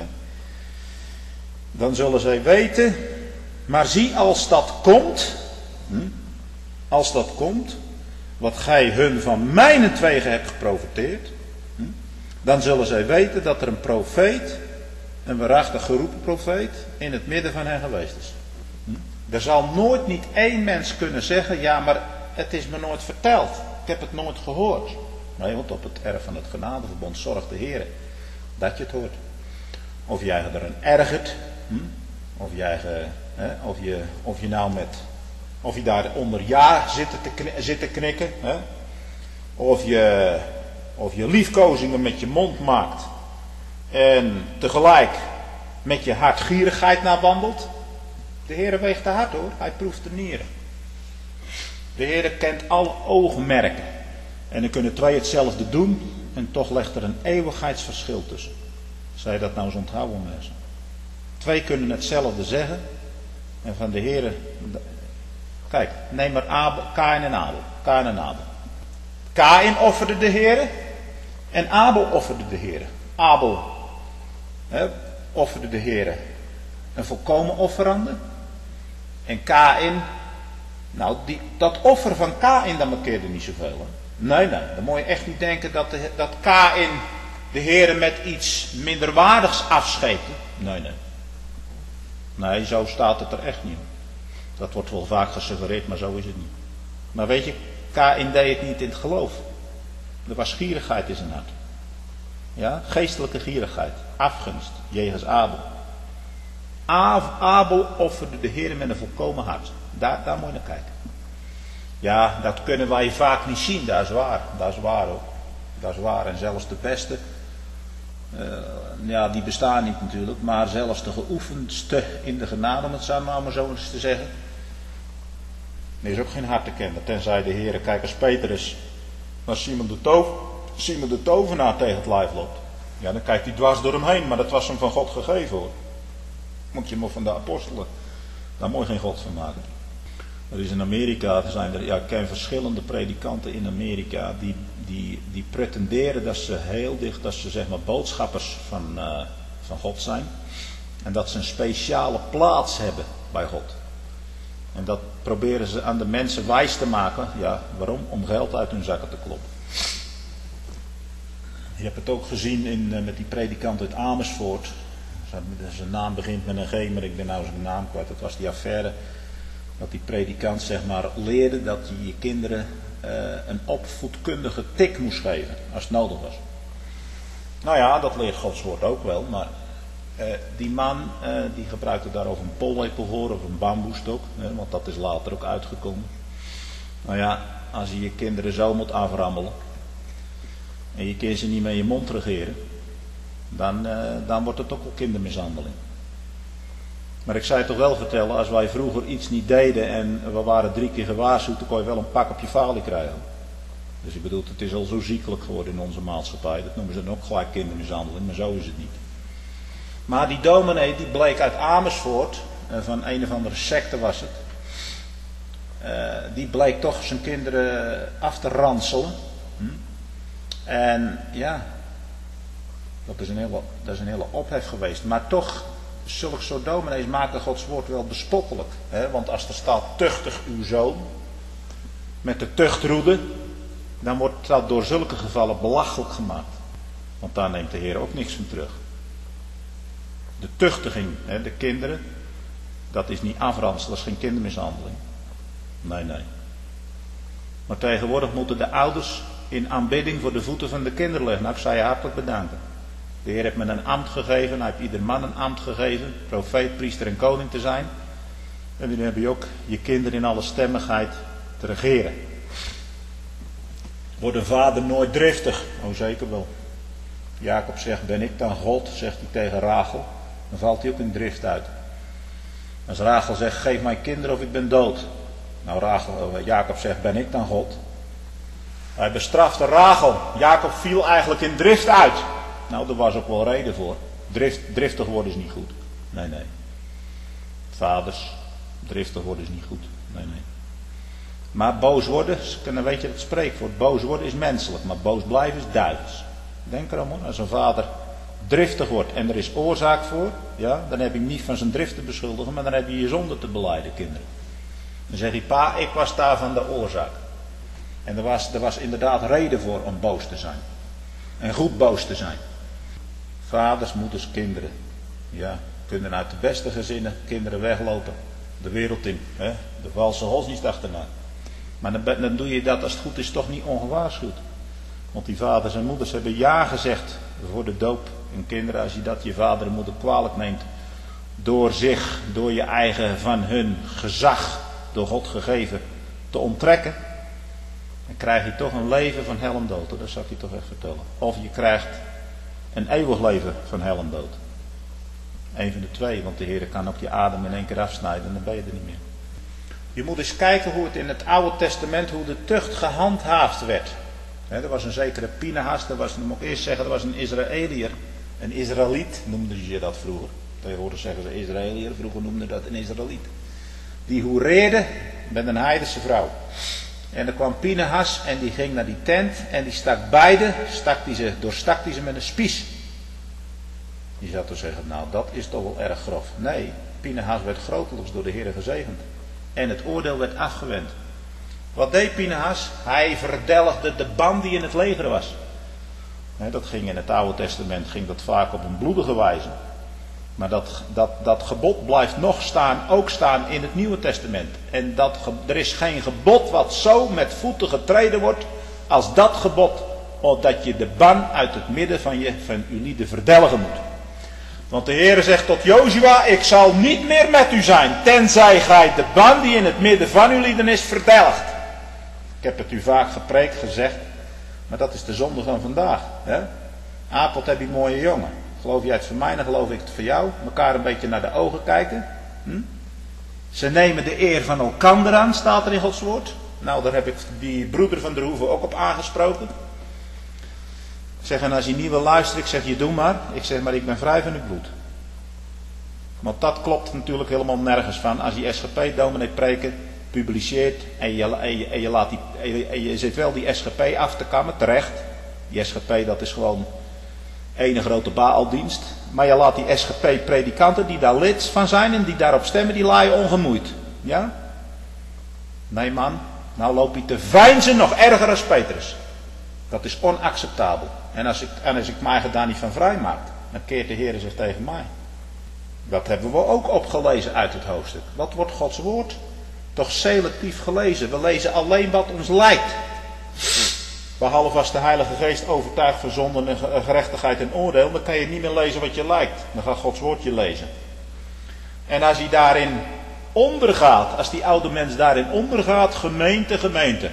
Dan zullen zij weten, maar zie als dat komt, hm, als dat komt, wat gij hun van mijnentwege hebt geprofeteerd, hm, dan zullen zij weten dat er een profeet, een waarachtig geroepen profeet, in het midden van hen geweest is. Hm. Er zal nooit niet één mens kunnen zeggen, ja maar het is me nooit verteld, ik heb het nooit gehoord. Nee, want op het erf van het genadeverbond zorgt de Heer dat je het hoort. Of jij er een ergert, hm? of, jij, hè, of, je, of je nou met, of je daar onder ja zit te, kn- zit te knikken, hè? Of, je, of je liefkozingen met je mond maakt en tegelijk met je hartgierigheid naar wandelt. De Heer weegt de hart hoor, hij proeft de nieren. De Heer kent alle oogmerken. En dan kunnen twee hetzelfde doen en toch legt er een eeuwigheidsverschil tussen. Zou je dat nou eens onthouden mensen? Twee kunnen hetzelfde zeggen en van de Heer. Kijk, neem maar Abel, Kaïn en Abel. Kaïn en Abel. Kaïn offerde de Heer en Abel offerde de Heer. Abel hè, offerde de Heer een volkomen offerande. En Kaïn, nou die, dat offer van Kaïn dat markeerde niet zoveel. Hè? Nee, nee, dan moet je echt niet denken dat, de, dat Kaïn de Heer met iets minderwaardigs afscheepte. Nee, nee. Nee, zo staat het er echt niet. Dat wordt wel vaak gesuggereerd, maar zo is het niet. Maar weet je, Kaïn deed het niet in het geloof. Er was gierigheid in zijn hart. Ja, geestelijke gierigheid. Afgunst, jegens Abel. Abel offerde de Heer met een volkomen hart. Daar, daar moet je naar kijken. Ja, dat kunnen wij vaak niet zien, dat is waar. Dat is waar ook. Dat is waar. En zelfs de beste, uh, ja, die bestaan niet natuurlijk, maar zelfs de geoefendste in de genade, om het zo maar, maar zo eens te zeggen, er is ook geen hart te kennen. Tenzij de Heer, kijk als Petrus naar Simon de, Tov, Simon de tovenaar tegen het lijf loopt. Ja, dan kijkt hij dwars door hem heen, maar dat was hem van God gegeven hoor. Moet je maar van de apostelen, daar moet je geen God van maken. Er is in Amerika, er zijn er, ja, ik ken verschillende predikanten in Amerika die, die, die pretenderen dat ze heel dicht, dat ze zeg maar boodschappers van, uh, van God zijn. En dat ze een speciale plaats hebben bij God. En dat proberen ze aan de mensen wijs te maken. Ja, waarom? Om geld uit hun zakken te kloppen. Je hebt het ook gezien in, uh, met die predikant uit Amersfoort. Zijn naam begint met een G, maar ik ben nou zijn naam kwijt. Dat was die affaire. Dat die predikant zeg maar leerde dat je je kinderen uh, een opvoedkundige tik moest geven. Als het nodig was. Nou ja, dat leert Gods woord ook wel. Maar uh, die man uh, die gebruikte daarover een pollepel voor of een bamboestok. Hè, want dat is later ook uitgekomen. Nou ja, als je je kinderen zo moet aframmelen. En je kunt ze niet met je mond regeren. Dan, uh, dan wordt het ook wel kindermishandeling. Maar ik zou je toch wel vertellen, als wij vroeger iets niet deden en we waren drie keer gewaarschuwd, dan kon je wel een pak op je falie krijgen. Dus ik bedoel, het is al zo ziekelijk geworden in onze maatschappij. Dat noemen ze dan ook gelijk kindermishandeling, maar zo is het niet. Maar die dominee, die bleek uit Amersfoort, van een of andere secte was het. Uh, die bleek toch zijn kinderen af te ranselen. Hm? En ja, dat is, een hele, dat is een hele ophef geweest. Maar toch, zulke soort dominees maken Gods woord wel bespottelijk. Hè? Want als er staat, tuchtig uw zoon, met de tuchtroede, dan wordt dat door zulke gevallen belachelijk gemaakt. Want daar neemt de Heer ook niks van terug. De tuchtiging, hè, de kinderen, dat is niet afranselen, dat is geen kindermishandeling. Nee, nee. Maar tegenwoordig moeten de ouders in aanbidding voor de voeten van de kinderen leggen. Nou, ik zou je hartelijk bedanken. De Heer heeft me een ambt gegeven, hij heeft ieder man een ambt gegeven, profeet, priester en koning te zijn. En dan heb je ook je kinderen in alle stemmigheid te regeren. Wordt een vader nooit driftig? Oh, zeker wel. Jacob zegt, ben ik dan God, zegt hij tegen Rachel. Dan valt hij ook in drift uit. Als Rachel zegt, geef mij kinderen of ik ben dood. Nou, Rachel, Jacob zegt, ben ik dan God? Hij bestrafte Rachel. Jacob viel eigenlijk in drift uit. Nou, daar was ook wel reden voor. Drift, driftig worden is niet goed. Nee, nee. Vaders, driftig worden is niet goed. Nee, nee. Maar boos worden, dan weet je het spreekwoord. Boos worden is menselijk, maar boos blijven is duivels. Denk erom hoor, als een vader driftig wordt en er is oorzaak voor, ja, dan heb je niet van zijn drift te beschuldigen, maar dan heb je je zonde te belijden, kinderen. Dan zeg je, pa, ik was daar van de oorzaak. En er was, er was inderdaad reden voor om boos te zijn. En goed boos te zijn. Vaders, moeders, kinderen. Ja, kunnen uit de beste gezinnen kinderen weglopen. De wereld in. Hè? De valse godsdienst achterna. Maar dan, dan doe je dat als het goed is toch niet ongewaarschuwd. Want die vaders en moeders hebben ja gezegd voor de doop. En kinderen, als je dat je vader en moeder kwalijk neemt. Door zich, door je eigen van hun gezag, door God gegeven, te onttrekken. Dan krijg je toch een leven van hel en dood. Dat zal ik je toch echt vertellen. Of je krijgt een eeuwig leven van hel en dood. Eén van de twee, want de Heer kan ook je adem in één keer afsnijden en dan ben je er niet meer. Je moet eens kijken hoe het in het Oude Testament, hoe de tucht gehandhaafd werd. He, er was een zekere Pinehas, dat was, dat moet ik eerst zeggen, dat was een Israëliër. Een Israëliet noemden ze dat vroeger. Tegenwoordig zeggen ze Israëliër, vroeger noemden dat een Israëliet. Die hoereerde met een heidense vrouw. En er kwam Pinehas en die ging naar die tent en die stak beide, stak die ze, doorstak die ze met een spies. Je zou toch zeggen, nou dat is toch wel erg grof. Nee, Pinehas werd grotelijks door de Heer gezegend. En het oordeel werd afgewend. Wat deed Pinehas? Hij verdelgde de band die in het leger was. He, dat ging in het Oude Testament ging dat vaak op een bloedige wijze. Maar dat, dat, dat gebod blijft nog staan, ook staan in het Nieuwe Testament. En dat, er is geen gebod wat zo met voeten getreden wordt als dat gebod. Omdat je de ban uit het midden van je, van uw lieden verdelgen moet. Want de Heere zegt tot Jozua, ik zal niet meer met u zijn, tenzij gij de ban die in het midden van uw lieden is verdelgt. Ik heb het u vaak gepreekt, gezegd, maar dat is de zonde van vandaag. Hè? Apelt heb je mooie jongen. Geloof jij het van mij, dan geloof ik het van jou. Mekaar een beetje naar de ogen kijken. Hm? Ze nemen de eer van elkander aan, staat er in Gods woord. Nou, daar heb ik die broeder van der Hoeven ook op aangesproken. Ik zeg, en als je niet wil luisteren, ik zeg, je doe maar. Ik zeg, maar ik ben vrij van uw bloed. Want dat klopt natuurlijk helemaal nergens van. Als die S G P-dominee preken, publiceert en je, en je, en je, laat die, en je, en je zit wel die S G P af te kammen, terecht. Die S G P, dat is gewoon ene grote baaldienst. Maar je laat die S G P-predikanten die daar lid van zijn en die daarop stemmen, die laat je ongemoeid. Ja? Nee man, nou loop je te veinzen nog erger als Petrus. Dat is onacceptabel. En als ik, en als ik mij daar niet van vrij maak, dan keert de Heer zich tegen mij. Dat hebben we ook opgelezen uit het hoofdstuk. Wat wordt Gods woord? Toch selectief gelezen. We lezen alleen wat ons lijkt. Behalve als de Heilige Geest overtuigt van zonde en gerechtigheid en oordeel, dan kan je niet meer lezen wat je lijkt. Dan gaat Gods woord je lezen. En als hij daarin ondergaat, als die oude mens daarin ondergaat, gemeente, gemeente.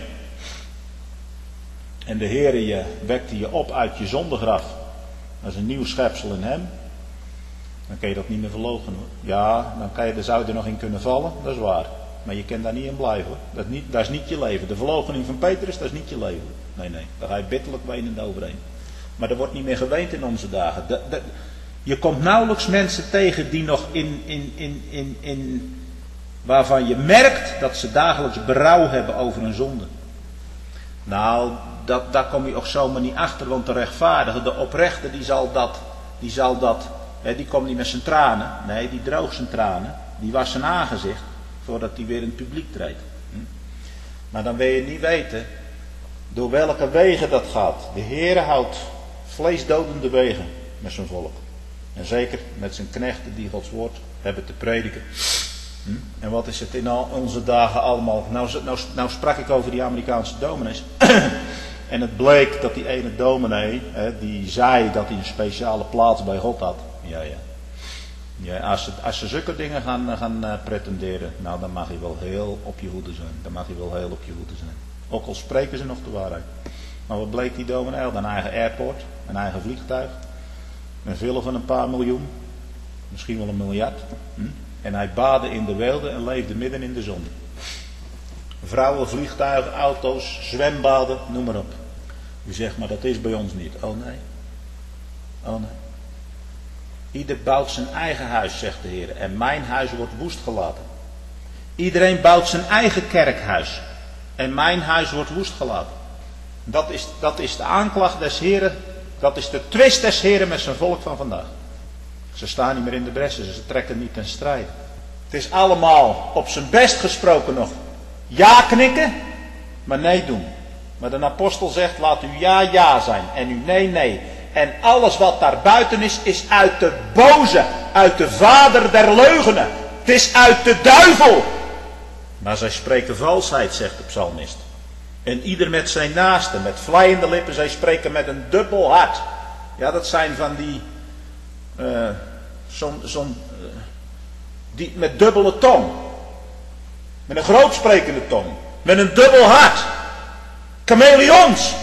En de Heere je wekte je op uit je zondegraf. Als een nieuw schepsel in hem. Dan kan je dat niet meer verloochenen hoor. Ja, dan kan je, daar zou je er nog in kunnen vallen, dat is waar. Maar je kan daar niet in blijven hoor. Dat is niet, dat is niet je leven. De verloochening van Petrus, dat is niet je leven. Nee, nee, daar ga je bitterlijk wenend overheen. Maar er wordt niet meer geweend in onze dagen. De, de, je komt nauwelijks mensen tegen die nog in, in, in, in, in, waarvan je merkt dat ze dagelijks berouw hebben over een zonde. Nou, dat, daar kom je ook zomaar niet achter, want de rechtvaardige, de oprechte, die zal dat, die zal dat, hè, die komt niet met zijn tranen, nee, die droogt zijn tranen, die was zijn aangezicht, voordat hij weer in het publiek treedt. Hm? Maar dan wil je niet weten, door welke wegen dat gaat. De Heere houdt vleesdodende wegen met zijn volk. En zeker met zijn knechten die Gods woord hebben te prediken. Hm? En wat is het in al onze dagen allemaal? Nou, nou, nou sprak ik over die Amerikaanse dominees. En het bleek dat die ene dominee, hè, die zei dat hij een speciale plaats bij God had. Ja, ja. ja als, ze, als ze zulke dingen gaan, gaan uh, pretenderen, nou dan mag je wel heel op je hoede zijn. Dan mag je wel heel op je hoede zijn. Ook al spreken ze nog de waarheid. Maar wat bleek die dominee? Hij had een eigen airport, een eigen vliegtuig. Een villa van een paar miljoen. Misschien wel een miljard. Hm? En hij baadde in de weelde en leefde midden in de zon. Vrouwen, vliegtuigen, auto's, zwembaden, noem maar op. U zegt, maar dat is bij ons niet. Oh nee. Oh nee. Ieder bouwt zijn eigen huis, zegt de Heer. En mijn huis wordt woest gelaten. Iedereen bouwt zijn eigen kerkhuis. En mijn huis wordt woest gelaten. Dat is, dat is de aanklacht des Heren. Dat is de twist des Heren met zijn volk van vandaag. Ze staan niet meer in de bressen. Ze trekken niet ten strijde. Het is allemaal op zijn best gesproken nog. Ja knikken, maar nee doen. Maar de apostel zegt, laat uw ja ja zijn en uw nee nee. En alles wat daar buiten is, is uit de boze, uit de vader der leugenen. Het is uit de duivel. Maar zij spreken valsheid, zegt de psalmist. En ieder met zijn naaste, met vleiende lippen, zij spreken met een dubbel hart. Ja, dat zijn van die, uh, zo'n, zo'n, uh, die met dubbele tong. Met een grootsprekende tong. Met een dubbel hart. Chameleons.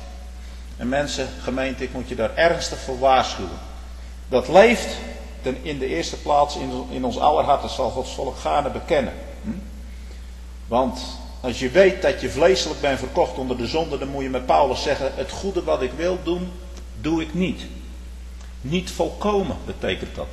En mensen, gemeente, ik moet je daar ernstig voor waarschuwen. Dat leeft ten, in de eerste plaats in, in ons aller hart. Dat zal Gods volk gaarne bekennen. Hm? Want als je weet dat je vleeselijk bent verkocht onder de zonde, dan moet je met Paulus zeggen, het goede wat ik wil doen, doe ik niet. Niet volkomen betekent dat.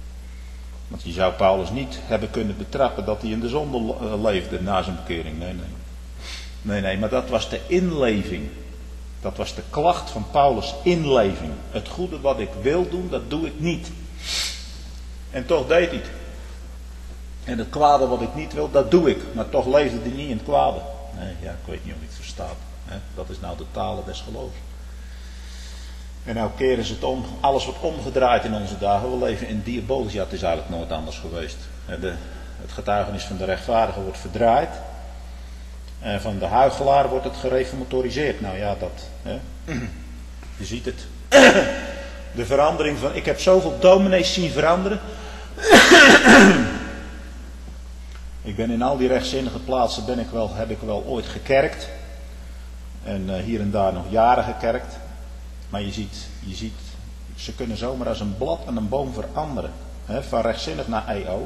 Want je zou Paulus niet hebben kunnen betrappen dat hij in de zonde leefde na zijn bekering. Nee, nee. Nee, nee, maar dat was de inleving. Dat was de klacht van Paulus' inleving. Het goede wat ik wil doen, dat doe ik niet. En toch deed hij het. En het kwade wat ik niet wil, dat doe ik. Maar toch leefde hij niet in het kwade. Nee, ja, ik weet niet of ik het versta. Dat is nou de talen des geloofs. En nou keren ze het om. Alles wordt omgedraaid in onze dagen. We leven in diabolisch. Ja, het is eigenlijk nooit anders geweest. De, het getuigenis van de rechtvaardige wordt verdraaid. En van de huichelaar wordt het gereformatoriseerd. Nou ja, dat. Hè. Je ziet het. De verandering van, ik heb zoveel dominees zien veranderen. Ik ben in al die rechtzinnige plaatsen ben ik wel, heb ik wel ooit gekerkt. En uh, hier en daar nog jaren gekerkt. Maar je ziet, je ziet, ze kunnen zomaar als een blad aan een boom veranderen. He, van rechtzinnig naar E O.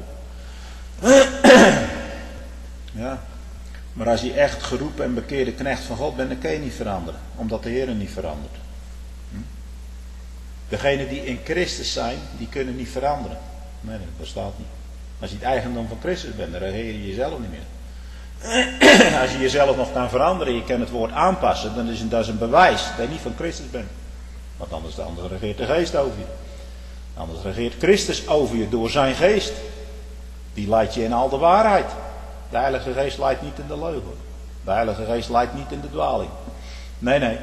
Ja. Maar als je echt geroepen en bekeerde knecht van God bent, dan kun je niet veranderen. Omdat de Heer niet verandert. Hm? Degenen die in Christus zijn, die kunnen niet veranderen. Nee, dat bestaat niet. Als je het eigendom van Christus bent, dan regeer je jezelf niet meer. Als je jezelf nog kan veranderen, je kan het woord aanpassen, dan is dat een bewijs dat je niet van Christus bent. Want anders, anders regeert de geest over je. Anders regeert Christus over je door zijn geest. Die leidt je in al de waarheid. De Heilige Geest leidt niet in de leugen. De Heilige Geest leidt niet in de dwaling. Nee, nee.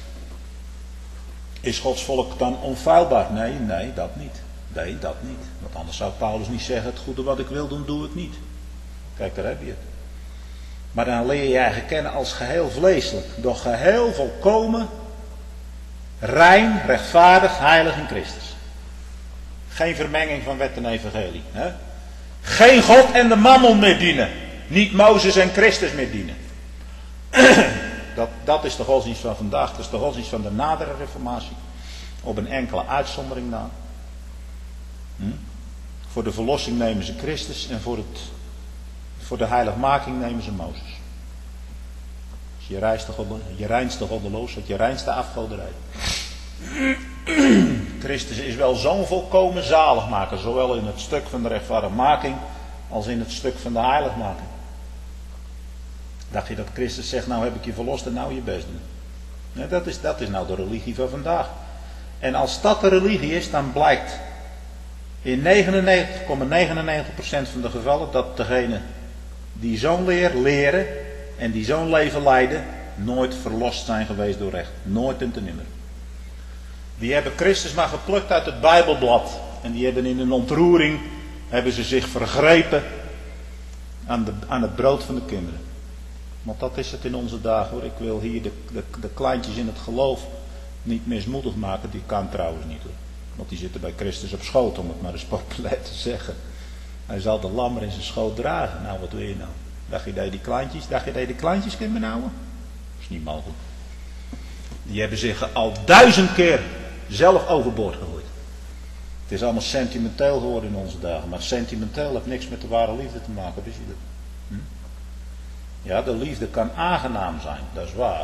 Is Gods volk dan onfeilbaar? Nee, nee, dat niet. Nee, dat niet. Want anders zou Paulus niet zeggen, het goede wat ik wil doen, doe ik niet. Kijk, daar heb je het. Maar dan leer je eigen kennen als geheel vleeselijk. Doch geheel volkomen, rein, rechtvaardig, heilig in Christus. Geen vermenging van wet en evangelie. Hè? Geen God en de mammon meer dienen. Niet Mozes en Christus meer dienen. Dat, dat is de godsdienst van vandaag. Dat is de godsdienst van de nadere reformatie. Op een enkele uitzondering na. Hm? Voor de verlossing nemen ze Christus. En voor, het, voor de heiligmaking nemen ze Mozes. Dus je, reist de godde, je reinste goddeloosheid. Je reinste afgoderij. Christus is wel zo'n volkomen zaligmaker. Zowel in het stuk van de rechtvaardigmaking. Als in het stuk van de heiligmaking. Dacht je dat Christus zegt, nou heb ik je verlost en nou je best doen. Nee, dat is, dat is nou de religie van vandaag. En als dat de religie is, dan blijkt in negenennegentig komma negenennegentig procent van de gevallen dat degenen die zo'n leer leren en die zo'n leven leiden, nooit verlost zijn geweest door recht. Nooit en ten nimmer. Die hebben Christus maar geplukt uit het Bijbelblad. En die hebben in een ontroering, hebben ze zich vergrepen aan, de, aan het brood van de kinderen. Want dat is het in onze dagen hoor. Ik wil hier de, de, de kleintjes in het geloof niet mismoedig maken. Die kan trouwens niet hoor. Want die zitten bij Christus op schoot, om het maar eens populair te zeggen. Hij zal de lammer in zijn schoot dragen. Nou, wat wil je nou? Dacht je dat je die kleintjes, dacht je dat je die kleintjes kunt benauwen? Dat is niet mogelijk. Die hebben zich al duizend keer zelf overboord gegooid. Het is allemaal sentimenteel geworden in onze dagen. Maar sentimenteel heeft niks met de ware liefde te maken. Dus je dat. Hm? Ja, de liefde kan aangenaam zijn, dat is waar.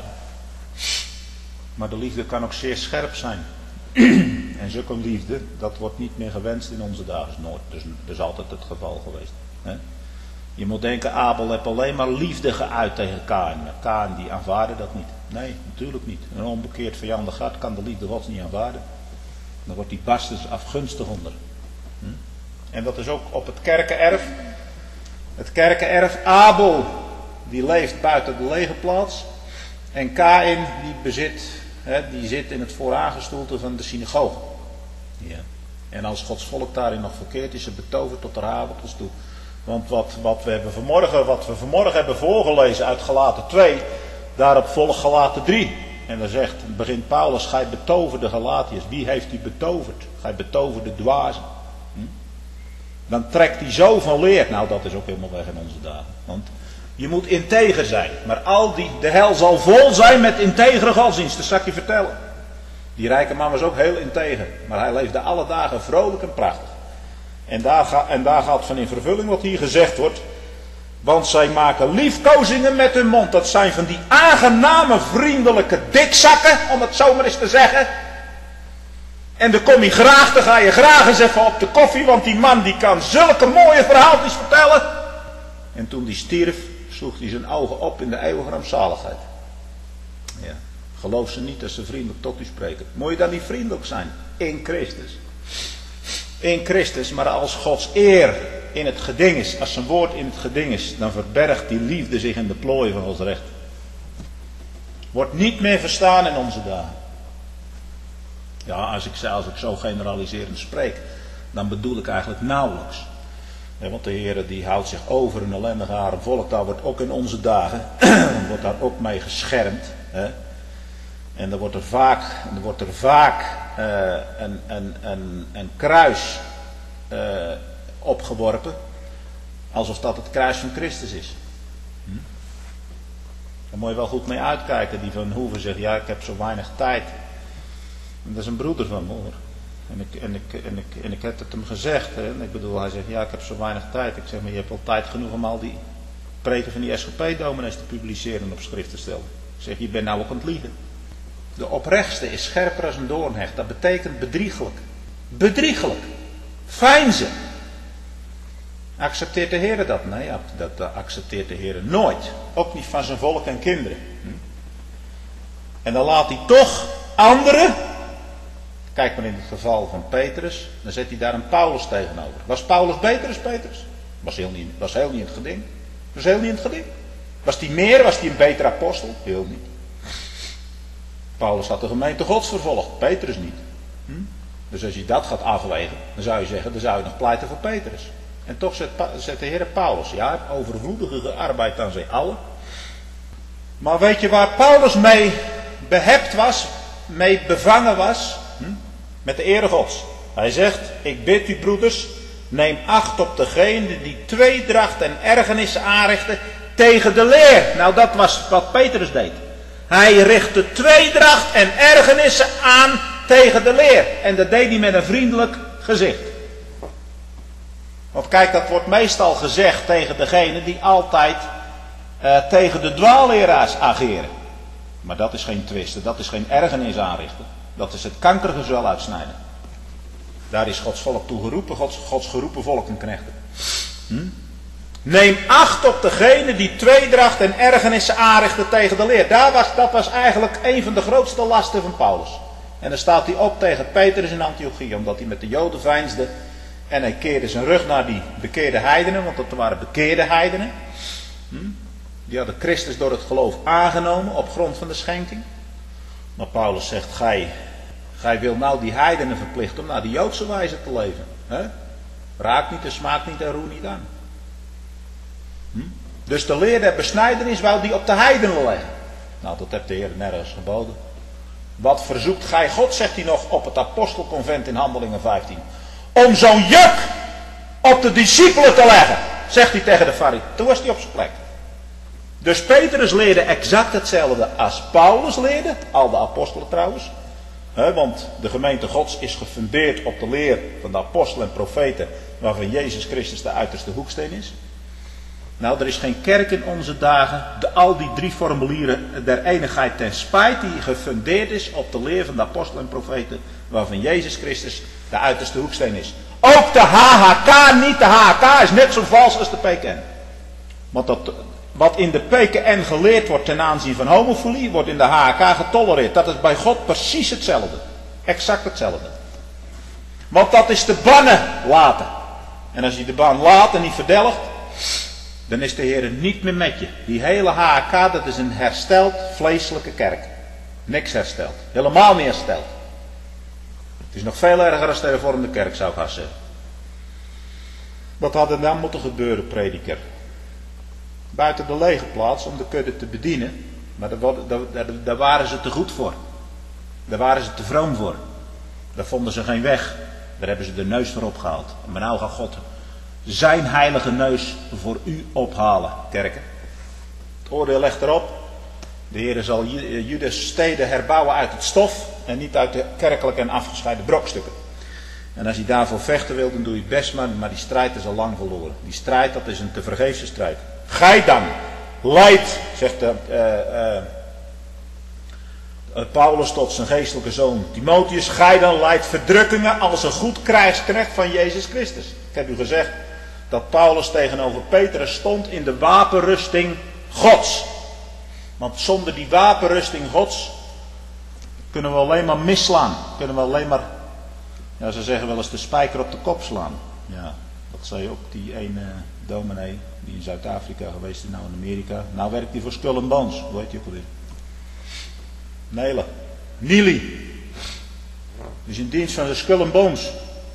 Maar de liefde kan ook zeer scherp zijn. En zulke liefde, dat wordt niet meer gewenst in onze dagen. Nooit. Dus dat is altijd het geval geweest. Hè? Je moet denken, Abel heeft alleen maar liefde geuit tegen Kaïn. Maar Kaïn die aanvaarde dat niet. Nee, natuurlijk niet. Een onbekeerd vijandig hart kan de liefde Gods niet aanvaarden. Dan wordt die barstens afgunstig onder. Hm? En dat is ook op het kerkenerf. Het kerkenerf, Abel, die leeft buiten de legerplaats. En Kaïn, die bezit, hè, die zit in het vooraangestoelte van de synagoge. Ja. En als Gods volk daarin nog verkeerd is, ze betoverd tot de avondels toe. Want wat, wat, we hebben vanmorgen, wat we vanmorgen hebben voorgelezen uit Galaten twee, daarop volgt Galaten drie. En dan zegt, begint Paulus, gij betoverde Galatiërs. Wie heeft u betoverd? Gij betoverde dwazen. Hm? Dan trekt hij zo van leer. Nou, dat is ook helemaal weg in onze dagen. Want je moet integer zijn. Maar al die, de hel zal vol zijn met integere godsdienst. Dat zal ik je vertellen. Die rijke man was ook heel integer. Maar hij leefde alle dagen vrolijk en prachtig. En daar, ga, en daar gaat van in vervulling wat hier gezegd wordt. Want zij maken liefkozingen met hun mond. Dat zijn van die aangename, vriendelijke dikzakken, om het zo maar eens te zeggen. En dan kom je graag, dan ga je graag eens even op de koffie, want die man die kan zulke mooie verhaaltjes vertellen. En toen die stierf, sloeg hij zijn ogen op in de eeuwige rampzaligheid. Ja, geloof ze niet als ze vriendelijk tot u spreken. Moet je dan niet vriendelijk zijn? In Christus. In Christus, maar als Gods eer in het geding is, als zijn woord in het geding is, dan verbergt die liefde zich in de plooien van ons recht. Wordt niet meer verstaan in onze dagen. Ja, als ik, als ik zo generaliserend spreek, dan bedoel ik eigenlijk nauwelijks. Ja, want de Heer die houdt zich over een ellendig arm volk, daar wordt ook in onze dagen, wordt daar ook mee geschermd. Hè? En er wordt er vaak, er wordt er vaak uh, een, een, een, een kruis uh, opgeworpen. Alsof dat het kruis van Christus is. Hm? Daar moet je wel goed mee uitkijken. Die van Hoeven zegt, ja, ik heb zo weinig tijd. En dat is een broeder van me, hoor. En ik, en, ik, en, ik, en ik heb het hem gezegd. Hè? En ik bedoel, hij zegt, ja, ik heb zo weinig tijd. Ik zeg, maar je hebt wel tijd genoeg om al die preken van die S G P-dominees te publiceren en op schrift te stellen. Ik zeg, je bent nou ook aan het liegen. De oprechtste is scherper als een doornhecht. Dat betekent bedriegelijk. Bedriegelijk. Veinzen. Accepteert de Heer dat? Nee, dat accepteert de Heer nooit. Ook niet van zijn volk en kinderen. En dan laat hij toch anderen. Kijk maar in het geval van Petrus. Dan zet hij daar een Paulus tegenover. Was Paulus beter als Petrus? Was heel niet, was heel niet in het geding. Was heel niet in het geding. Was hij meer? Was hij een betere apostel? Heel niet. Paulus had de gemeente Gods vervolgd. Petrus niet. Hm? Dus als je dat gaat afwegen. Dan zou je zeggen. Dan zou je nog pleiten voor Petrus. En toch zet, zet de Heer Paulus. Ja, overvloedige gearbeid aan zij allen. Maar weet je waar Paulus mee behept was? Mee bevangen was? Hm? Met de ere Gods. Hij zegt, ik bid u broeders, neem acht op degene die tweedracht en ergernissen aanrichten tegen de leer. Nou, dat was wat Petrus deed. Hij richtte tweedracht en ergernissen aan tegen de leer. En dat deed hij met een vriendelijk gezicht. Want kijk, dat wordt meestal gezegd tegen degene die altijd uh, tegen de dwaalleraars ageren. Maar dat is geen twisten, dat is geen ergernis aanrichten. Dat is het kankergezwel uitsnijden. Daar is Gods volk toe geroepen, Gods, Gods geroepen volk en knechten. Hm? Neem acht op degene die tweedracht en ergernissen aanrichten tegen de leer. Daar was, dat was eigenlijk een van de grootste lasten van Paulus. En dan staat hij op tegen Petrus in Antiochie, omdat hij met de Joden veinsde. En hij keerde zijn rug naar die bekeerde heidenen, want dat waren bekeerde heidenen. Hm? Die hadden Christus door het geloof aangenomen op grond van de schenking. Maar Paulus zegt, gij, gij wil nou die heidenen verplichten om naar de Joodse wijze te leven. He? Raak niet en smaak niet en roer niet aan. Hm? Dus de leer der besnijdenis wou die op de heidenen leggen. Nou, dat heeft de Heer nergens geboden. Wat verzoekt gij God, zegt hij nog op het apostelconvent in Handelingen vijftien. Om zo'n juk op de discipelen te leggen, zegt hij tegen de farizeeën. Toen was hij op zijn plek. Dus Petrus leerde exact hetzelfde als Paulus leerde, al de apostelen trouwens. He, want de gemeente Gods is gefundeerd op de leer van de apostelen en profeten, waarvan Jezus Christus de uiterste hoeksteen is. Nou, er is geen kerk in onze dagen, de, al die drie formulieren der enigheid ten spijt, die gefundeerd is op de leer van de apostelen en profeten, waarvan Jezus Christus de uiterste hoeksteen is. Ook de H H K niet, de H H K is net zo vals als de P K N. Want dat, wat in de P K N geleerd wordt ten aanzien van homofilie, wordt in de H H K getolereerd. Dat is bij God precies hetzelfde. Exact hetzelfde. Want dat is de bannen laten. En als je de ban laat en niet verdelgt, dan is de Heer niet meer met je. Die hele H H K, dat is een hersteld vleeselijke kerk. Niks hersteld. Helemaal niet hersteld. Het is nog veel erger als de hervormde kerk, zou ik haast zeggen. Wat had er dan moeten gebeuren, prediker? Buiten de lege plaats om de kudde te bedienen. Maar daar, daar, daar, daar waren ze te goed voor. Daar waren ze te vroom voor. Daar vonden ze geen weg. Daar hebben ze de neus voor opgehaald. Maar nou gaat God zijn heilige neus voor u ophalen, kerken. Het oordeel legt erop. De Heer zal Judas steden herbouwen uit het stof en niet uit de kerkelijke en afgescheiden brokstukken. En als hij daarvoor vechten wil, dan doe je het best maar, maar die strijd is al lang verloren. Die strijd, dat is een tevergeefse strijd. Gij dan, leidt, zegt de, uh, uh, Paulus tot zijn geestelijke zoon Timotheus, gij dan leidt verdrukkingen als een goed krijgsknecht van Jezus Christus. Ik heb u gezegd dat Paulus tegenover Petrus stond in de wapenrusting Gods. Want zonder die wapenrusting Gods kunnen we alleen maar misslaan. Kunnen we alleen maar, ja, ze zeggen wel eens de spijker op de kop slaan. Ja, dat zei ook die ene dominee die in Zuid-Afrika geweest is, nou in Amerika. Nou werkt hij voor Skull and Bones. Hoe heet hij ook alweer? Nele. Nili. Die is in dienst van de Skull and Bones.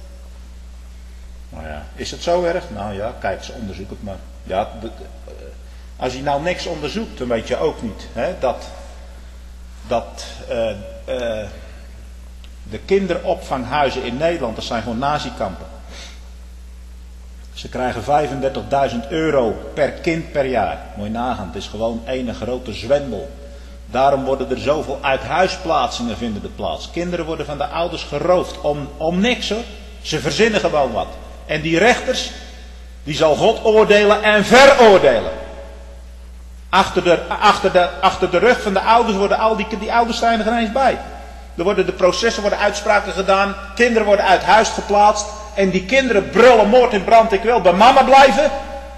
Nou ja, is het zo erg? Nou ja, kijk, ze onderzoek het maar. Ja, de, de, als je nou niks onderzoekt, dan weet je ook niet hè, dat, dat uh, uh, de kinderopvanghuizen in Nederland, dat zijn gewoon nazikampen. Ze krijgen vijfendertigduizend euro per kind per jaar. Moet je nagaan, het is gewoon één grote zwendel. Daarom worden er zoveel uithuisplaatsingen vinden er plaats. Kinderen worden van de ouders geroofd om, om niks hoor. Ze verzinnen gewoon wat. En die rechters, die zal God oordelen en veroordelen. Achter de, achter de, achter de rug van de ouders worden al die, die ouders staan er geen eens bij. Er worden de processen, worden uitspraken gedaan. Kinderen worden uit huis geplaatst. En die kinderen brullen moord en brand, ik wil bij mama blijven.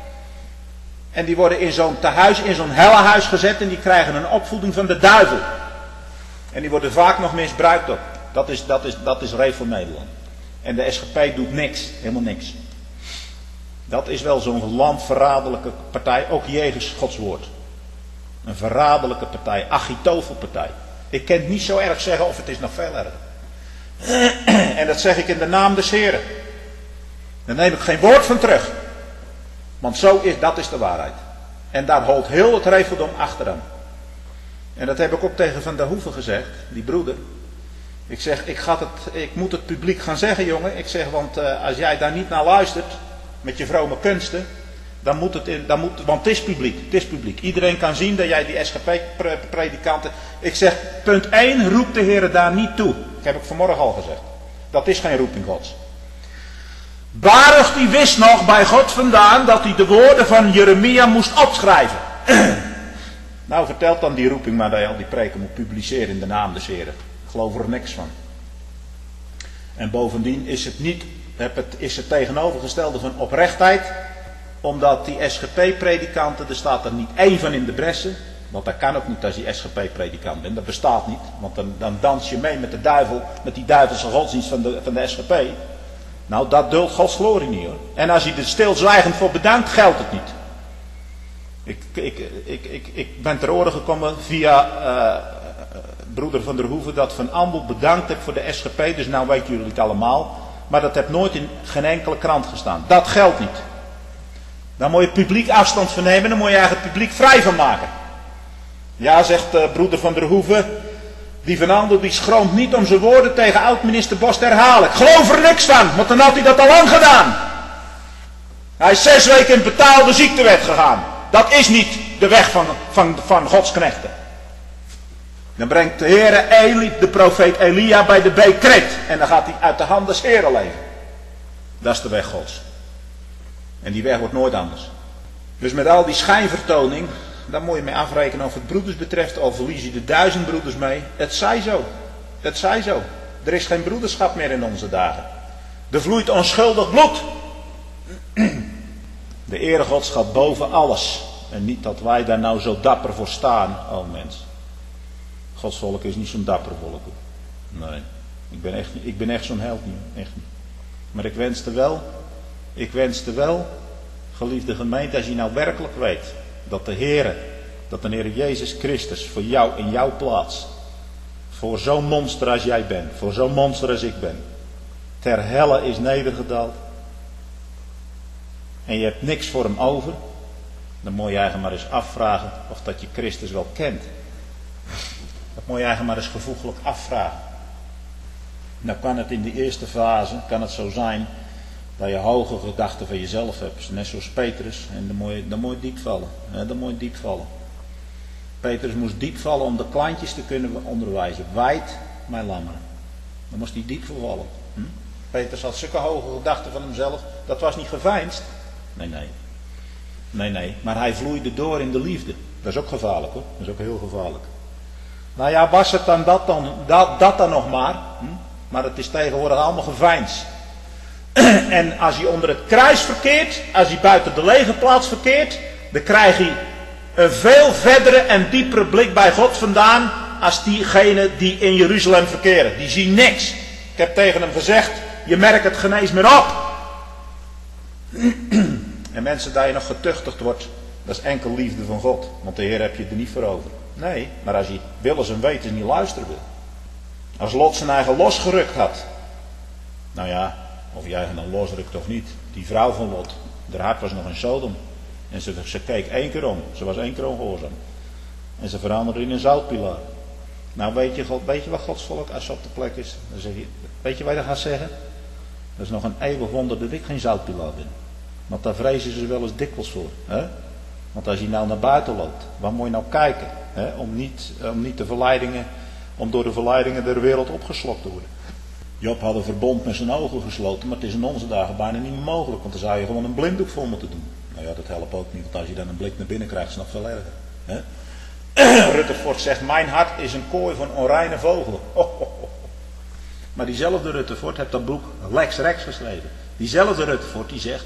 En die worden in zo'n tehuis, in zo'n hellehuis gezet. En die krijgen een opvoeding van de duivel. En die worden vaak nog misbruikt ook. Dat is, dat is, dat is Reef voor Nederland. En de S G P doet niks. Helemaal niks. Dat is wel zo'n landverraderlijke partij. Ook jegens Gods woord. Een verraderlijke partij. Achitofelpartij. Ik kan het niet zo erg zeggen of het is nog veel erger. En dat zeg ik in de naam des Heren. Daar neem ik geen woord van terug. Want zo is, dat is de waarheid. En daar holt heel het Reveldom achteraan. En dat heb ik ook tegen Van der Hoeven gezegd, die broeder. Ik zeg, ik, ga het, ik moet het publiek gaan zeggen, jongen. Ik zeg, want uh, als jij daar niet naar luistert, met je vrome kunsten, dan moet het in, dan moet, want het is publiek, het is publiek. Iedereen kan zien dat jij die S G P-predikanten... Ik zeg, punt één, roept de Heer daar niet toe. Dat heb ik vanmorgen al gezegd. Dat is geen roeping Gods. Baruch die wist nog bij God vandaan dat hij de woorden van Jeremia moest opschrijven. Nou, vertelt dan die roeping maar dat je al die preken moet publiceren in de naam des Heren. Ik geloof er niks van. En bovendien is het niet, het is het tegenovergestelde van oprechtheid, omdat die S G P-predikanten, er staat er niet één van in de bressen. Want dat kan ook niet als je S G P-predikant bent. Dat bestaat niet. Want dan, dan dans je mee met de duivel. Met die duivelse godsdienst van de, van de S G P. Nou, dat duldt Gods glorie niet hoor. En als hij er stilzwijgend voor bedankt, geldt het niet. Ik, ik, ik, ik, ik ben ter oren gekomen via uh, broeder Van der Hoeven. Dat Van Ambel bedankt heb voor de S G P. Dus nou weten jullie het allemaal. Maar dat heeft nooit in geen enkele krant gestaan. Dat geldt niet. Dan moet je publiek afstand van nemen. Dan moet je eigenlijk het publiek vrij van maken. Ja, zegt uh, broeder Van der Hoeven, die Van Andel die schroomt niet om zijn woorden tegen oud-minister Bos te herhalen. Ik geloof er niks van, want dan had hij dat al lang gedaan. Hij is zes weken in betaalde ziektewet gegaan. Dat is niet de weg van, van, van Gods knechten. Dan brengt de Heere Eli, de profeet Elia bij de beek Kret. En dan gaat hij uit de hand des Heeren leven. Dat is de weg Gods. En die weg wordt nooit anders. Dus met al die schijnvertoning, daar moet je mee afrekenen of het broeders betreft, al verlies je de duizend broeders mee. Het zij zo. Het zij zo. Er is geen broederschap meer in onze dagen. Er vloeit onschuldig bloed. De ere Gods gaat boven alles. En niet dat wij daar nou zo dapper voor staan, o mens. Gods volk is niet zo'n dapper volk. Nee, ik ben echt, ik ben echt zo'n held niet. Echt niet. Maar ik wenste wel, ik wenste wel, geliefde gemeente, als je nou werkelijk weet dat de Heere, dat de Heer Jezus Christus voor jou in jouw plaats, voor zo'n monster als jij bent, voor zo'n monster als ik ben, ter helle is nedergedaald. En je hebt niks voor hem over. Dan moet je eigenlijk maar eens afvragen of dat je Christus wel kent. Dat moet je eigenlijk maar eens gevoeglijk afvragen. Nou kan het in de eerste fase, kan het zo zijn, dat je hoge gedachten van jezelf hebt. Net zoals Petrus. En dan moet je, dan moet je diep vallen. Ja, dan moet je diep vallen. Petrus moest diep vallen om de kleintjes te kunnen onderwijzen. Wijd mijn lammeren. Dan moest hij diep vallen. Hm? Petrus had zulke hoge gedachten van hemzelf. Dat was niet geveinsd. Nee, nee. Nee, nee. Maar hij vloeide door in de liefde. Dat is ook gevaarlijk hoor. Dat is ook heel gevaarlijk. Nou ja, was het dan dat dan, dat, dat dan nog maar. Hm? Maar het is tegenwoordig allemaal geveinsd. En als hij onder het kruis verkeert, als hij buiten de legerplaats verkeert, dan krijg je een veel verdere en diepere blik bij God vandaan als diegenen die in Jeruzalem verkeren. Die zien niks. Ik heb tegen hem gezegd, je merkt het geen eens meer op. En mensen, dat je nog getuchtigd wordt, dat is enkel liefde van God. Want de Heer heb je er niet voor over. Nee, maar als hij willens en wetens niet luisteren wil. Als Lot zijn eigen losgerukt had. Nou ja, of jij dan losrukt of niet. Die vrouw van Lot, haar hart was nog in Sodom. En ze, ze keek één keer om. Ze was één keer ongehoorzaam. En ze veranderde in een zoutpilaar. Nou weet je, God, weet je wat Gods volk als ze op de plek is? Dan zeg je, weet je wat je dan gaat zeggen? Dat is nog een eeuwig wonder dat ik geen zoutpilaar ben. Want daar vrezen ze wel eens dikwijls voor. Hè? Want als je nou naar buiten loopt, waar moet je nou kijken? Hè? Om, niet, om niet de verleidingen, om door de verleidingen der wereld opgeslokt te worden. Job had een verbond met zijn ogen gesloten, maar het is in onze dagen bijna niet meer mogelijk. Want dan zou je gewoon een blinddoek voor moeten doen. Nou ja, dat helpt ook niet, want als je dan een blik naar binnen krijgt, is het nog veel erger. Hè? Rutherford zegt, mijn hart is een kooi van onreine vogelen. Ho, ho, ho. Maar diezelfde Rutherford heeft dat boek Lex Rex geschreven. Diezelfde Rutherford die zegt,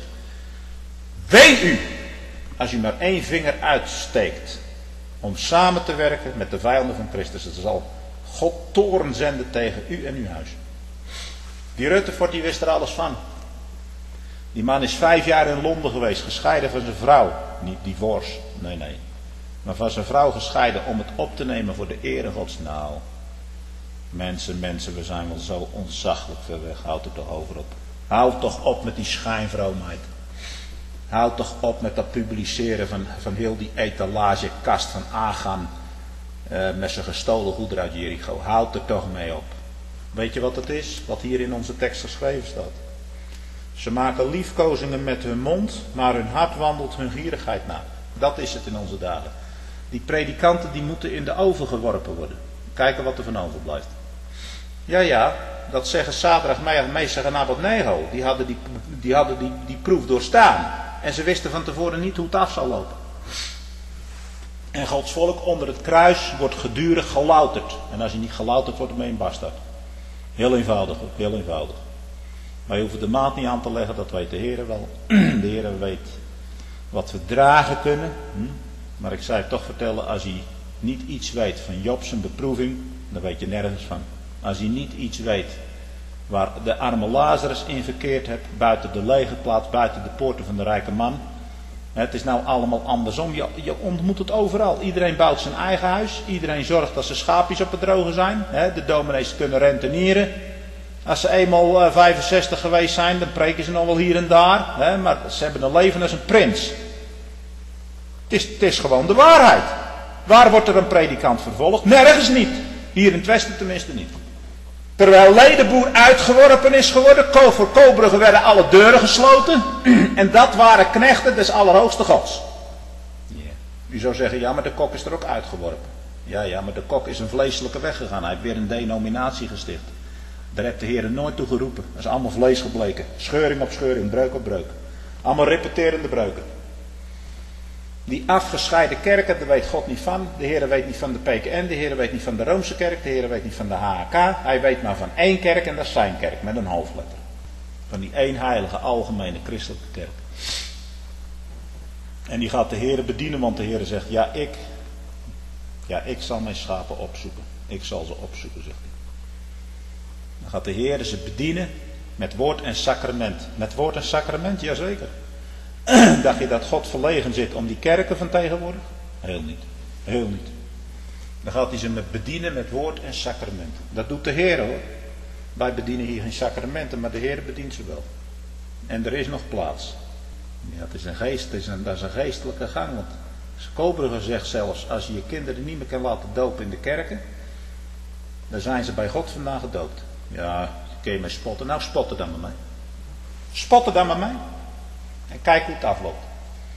wee u als u maar één vinger uitsteekt om samen te werken met de vijanden van Christus. Het zal God toorn zenden tegen u en uw huis. Die Rutherford die wist er alles van. Die man is vijf jaar in Londen geweest, gescheiden van zijn vrouw. Niet divorce, nee nee. Maar van zijn vrouw gescheiden om het op te nemen voor de ere Gods. Nou, mensen, mensen, we zijn wel zo ontzaglijk ver weg. Houd er toch over op. Houd toch op met die schijnvroomheid. Houd toch op met dat publiceren van, van heel die etalagekast van Achan. Uh, met zijn gestolen goederen uit Jericho. Houd er toch mee op. Weet je wat het is? Wat hier in onze tekst geschreven staat. Ze maken liefkozingen met hun mond, maar hun hart wandelt hun gierigheid na. Dat is het in onze dagen. Die predikanten die moeten in de oven geworpen worden. Kijken wat er van overblijft. Ja, ja, dat zeggen Sadrach, Mesach en Abednego. Die hadden, die, die, hadden die, die proef doorstaan. En ze wisten van tevoren niet hoe het af zou lopen. En Gods volk onder het kruis wordt gedurig gelouterd. En als je niet gelouterd wordt, dan ben je een bastard. Heel eenvoudig, heel eenvoudig. Maar je hoeft de maat niet aan te leggen, dat weet de Heer wel. De Heer weet wat we dragen kunnen. Maar ik zou je toch vertellen, als hij niet iets weet van Job zijn beproeving, dan weet je nergens van. Als hij niet iets weet waar de arme Lazarus in verkeerd hebt, buiten de lege plaats, buiten de poorten van de rijke man. Het is nou allemaal andersom. Je, je ontmoet het overal. Iedereen bouwt zijn eigen huis. Iedereen zorgt dat zijn schaapjes op het droge zijn. De dominees kunnen rentenieren. Als ze eenmaal vijfenzestig geweest zijn, dan preken ze nog wel hier en daar. Maar ze hebben een leven als een prins. Het is, het is gewoon de waarheid. Waar wordt er een predikant vervolgd? Nergens niet. Hier in het westen tenminste niet. Terwijl Ledenboer uitgeworpen is geworden, voor Kobrugge werden alle deuren gesloten. En dat waren knechten des Allerhoogste Gods. Yeah. U zou zeggen, ja, maar de kok is er ook uitgeworpen. Ja, ja, maar de kok is een vleeselijke weg gegaan. Hij heeft weer een denominatie gesticht. Daar heeft de Heer nooit toe geroepen. Dat is allemaal vlees gebleken. Scheuring op scheuring, breuk op breuk. Allemaal repeterende breuken. Die afgescheiden kerken, daar weet God niet van. De Heer weet niet van de P K N, de Heer weet niet van de Roomse kerk, de Heer weet niet van de H K. Hij weet maar van één kerk en dat is zijn kerk, met een hoofdletter. Van die één heilige, algemene christelijke kerk. En die gaat de Heer bedienen, want de Heer zegt, ja ik, ja ik zal mijn schapen opzoeken. Ik zal ze opzoeken, zegt hij. Dan gaat de Heer ze bedienen met woord en sacrament. Met woord en sacrament, jazeker. Dacht je dat God verlegen zit om die kerken van tegenwoordig? Heel niet. Heel niet. Dan gaat hij ze met bedienen met woord en sacrament. Dat doet de Heer hoor. Wij bedienen hier geen sacramenten, maar de Heer bedient ze wel. En er is nog plaats. Ja, het is een geest, het is een, dat is een geestelijke gang. Want Kobrugge zegt zelfs, als je je kinderen niet meer kan laten dopen in de kerken, dan zijn ze bij God vandaan gedoopt. Ja, kun je mij spotten? Nou, spotten dan met mij. Spotten dan met mij. En kijk hoe het afloopt.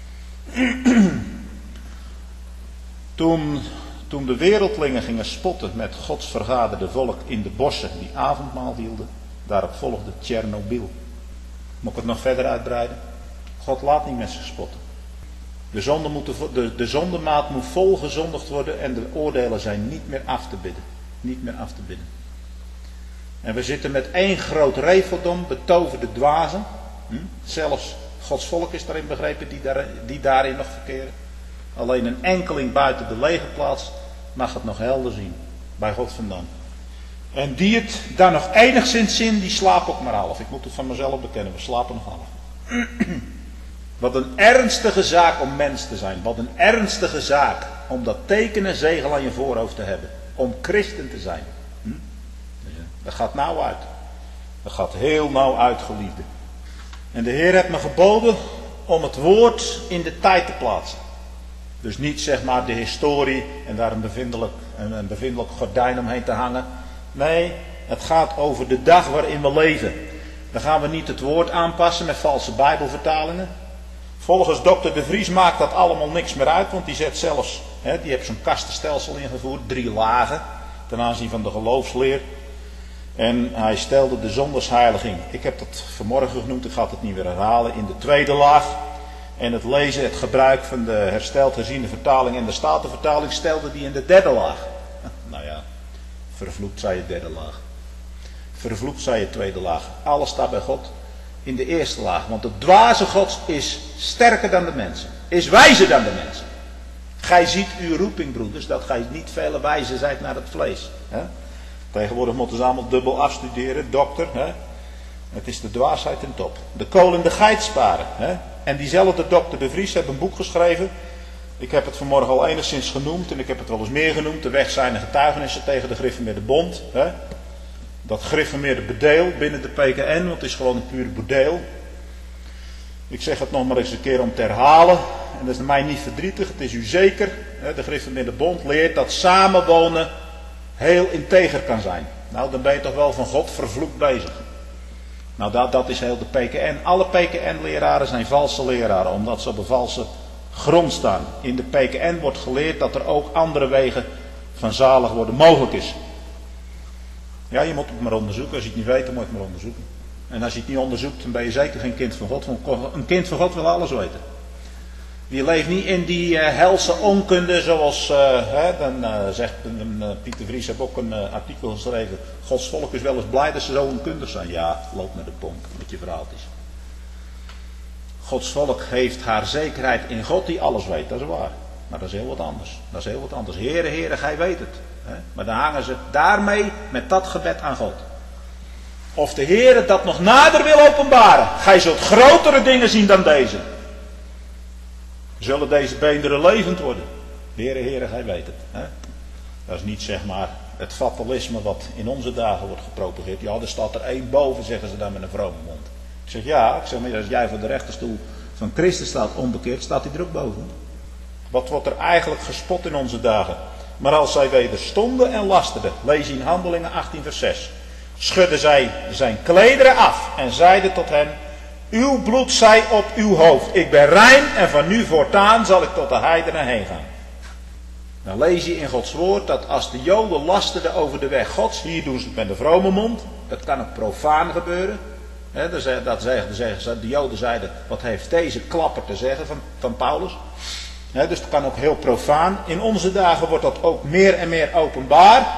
Toen, toen de wereldlingen gingen spotten met Gods vergaderde volk in de bossen die avondmaal hielden, daarop volgde Tsjernobyl. Moet ik het nog verder uitbreiden? God laat niet met zich spotten. De, zonde moet, de, de zondemaat moet vol gezondigd worden en de oordelen zijn niet meer af te bidden. Niet meer af te bidden. En we zitten met één groot reveldom, betoverde dwazen. Hm? Zelfs Gods volk is daarin begrepen die, daar, die daarin nog verkeren. Alleen een enkeling buiten de lege plaats mag het nog helder zien. Bij God vandaan. En die het daar nog enigszins zien, die slaapt ook maar half. Ik moet het van mezelf bekennen, we slapen nog half. Wat een ernstige zaak om mens te zijn. Wat een ernstige zaak om dat teken en zegel aan je voorhoofd te hebben. Om christen te zijn. Hm? Dat gaat nauw uit. Dat gaat heel nauw uit, geliefde. En de Heer heeft me geboden om het woord in de tijd te plaatsen. Dus niet zeg maar de historie en daar een bevindelijk een, een bevindelijk gordijn omheen te hangen. Nee, het gaat over de dag waarin we leven. Dan gaan we niet het woord aanpassen met valse bijbelvertalingen. Volgens dokter De Vries maakt dat allemaal niks meer uit, want die zet zelfs, hè, die heeft zo'n kastenstelsel ingevoerd, drie lagen, ten aanzien van de geloofsleer. En hij stelde de zondagsheiliging, ik heb dat vanmorgen genoemd, ik ga het niet weer herhalen, in de tweede laag. En het lezen, het gebruik van de hersteld herziene vertaling en de Statenvertaling stelde die in de derde laag. Nou ja, vervloekt zij je derde laag. Vervloekt zij je tweede laag. Alles staat bij God in de eerste laag. Want de dwaze God is sterker dan de mensen. Is wijzer dan de mensen. Gij ziet uw roeping, broeders, dat gij niet vele wijzen zijt naar het vlees. Hè? Tegenwoordig moeten ze allemaal dubbel afstuderen, dokter. Hè? Het is de dwaasheid ten top. De kolen de geit sparen. Hè? En diezelfde dokter De Vries heeft een boek geschreven. Ik heb het vanmorgen al enigszins genoemd. En ik heb het wel eens meer genoemd. De weg zijnde getuigenissen tegen de Gereformeerde Bond. Hè? Dat Gereformeerde bedeel binnen de P K N. Want het is gewoon een puur bordeel. Ik zeg het nog maar eens een keer om te herhalen. En dat is mij niet verdrietig. Het is u zeker. Hè? De Gereformeerde Bond leert dat samenwonen heel integer kan zijn. Nou, dan ben je toch wel van God vervloekt bezig. Nou, dat, dat is heel de P K N. Alle P K N-leraren zijn valse leraren, omdat ze op een valse grond staan. In de P K N wordt geleerd dat er ook andere wegen van zalig worden mogelijk is. Ja, je moet het maar onderzoeken. Als je het niet weet, dan moet je het maar onderzoeken. En als je het niet onderzoekt, dan ben je zeker geen kind van God. Want een kind van God wil alles weten. Die leeft niet in die uh, helse onkunde zoals, uh, hè, dan uh, zegt uh, Pieter Vries heeft ook een uh, artikel geschreven. Gods volk is wel eens blij dat ze zo onkundig zijn. Ja, loop naar de pomp met je verhaaltjes. Gods volk heeft haar zekerheid in God die alles weet, dat is waar. Maar dat is heel wat anders. Dat is heel wat anders. Heere, Heere, gij weet het. Hè? Maar dan hangen ze daarmee met dat gebed aan God. Of de Heere dat nog nader wil openbaren. Gij zult grotere dingen zien dan deze. Zullen deze beenderen levend worden? Heere, Heere, gij weet het. Hè? Dat is niet zeg maar het fatalisme wat in onze dagen wordt gepropageerd. Ja, er staat er één boven, zeggen ze dan met een vrome mond. Ik zeg ja, ik zeg maar als jij voor de rechterstoel van Christus staat onbekeerd, staat hij er ook boven. Wat wordt er eigenlijk gespot in onze dagen? Maar als zij wederstonden en lasterden, lees je in Handelingen achttien vers zes. Schudden zij zijn klederen af en zeiden tot hen: uw bloed zij op uw hoofd. Ik ben rein en van nu voortaan zal ik tot de heidenen heen gaan. Dan lees je in Gods woord dat als de Joden lasterden over de weg Gods, hier doen ze het met de vrome mond, dat kan ook profaan gebeuren. He, dat zeggen, zeggen ze, de Joden zeiden, wat heeft deze klapper te zeggen van, van Paulus? He, dus dat kan ook heel profaan. In onze dagen wordt dat ook meer en meer openbaar.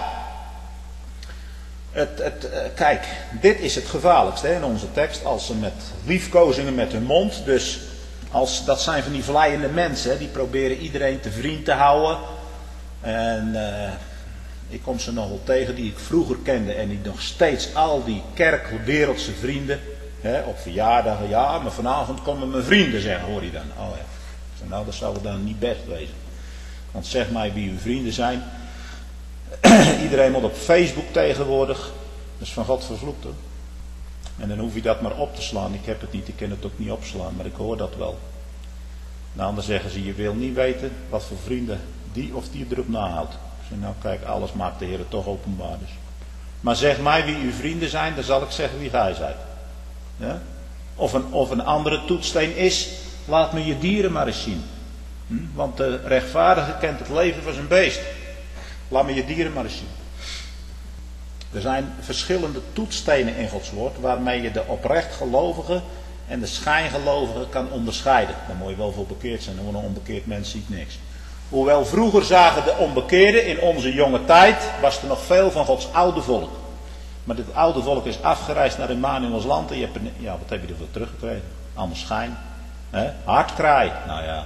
Het, het, kijk, dit is het gevaarlijkste hè, in onze tekst. Als ze met liefkozingen met hun mond. Dus als, dat zijn van die vleiende mensen. Hè, die proberen iedereen te vriend te houden. En uh, ik kom ze nog wel tegen die ik vroeger kende. En die nog steeds al die kerkwereldse vrienden. Hè, op verjaardagen. Ja, maar vanavond komen mijn vrienden zeggen. Hoor je dan. Oh ja. Dus nou, dat zou dan niet best wezen. Want zeg mij wie uw vrienden zijn. Iedereen moet op Facebook tegenwoordig. Dat is van God vervloekt hoor. En dan hoef je dat maar op te slaan. Ik heb het niet, ik kan het ook niet opslaan. Maar ik hoor dat wel. Nou, dan zeggen ze, je wil niet weten wat voor vrienden die of die erop nahoudt. Ik zeg, nou kijk, alles maakt de Heer toch openbaar dus. Maar zeg mij wie uw vrienden zijn, dan zal ik zeggen wie gij zijt. Ja? Of, een, of een andere toetssteen is, laat me je dieren maar eens zien. Hm? Want de rechtvaardige kent het leven van zijn beest. Laat me je dieren maar eens zien. Er zijn verschillende toetsstenen in Gods woord waarmee je de oprecht gelovige en de schijngelovige kan onderscheiden. Dan moet je wel voor bekeerd zijn, want een onbekeerd mens ziet niks. Hoewel vroeger zagen de onbekeerden in onze jonge tijd, was er nog veel van Gods oude volk. Maar dit oude volk is afgereisd naar Emmanuels land en je hebt er, ja, wat heb je ervoor teruggekregen? Allemaal schijn. He? Hartkraai. Nou ja.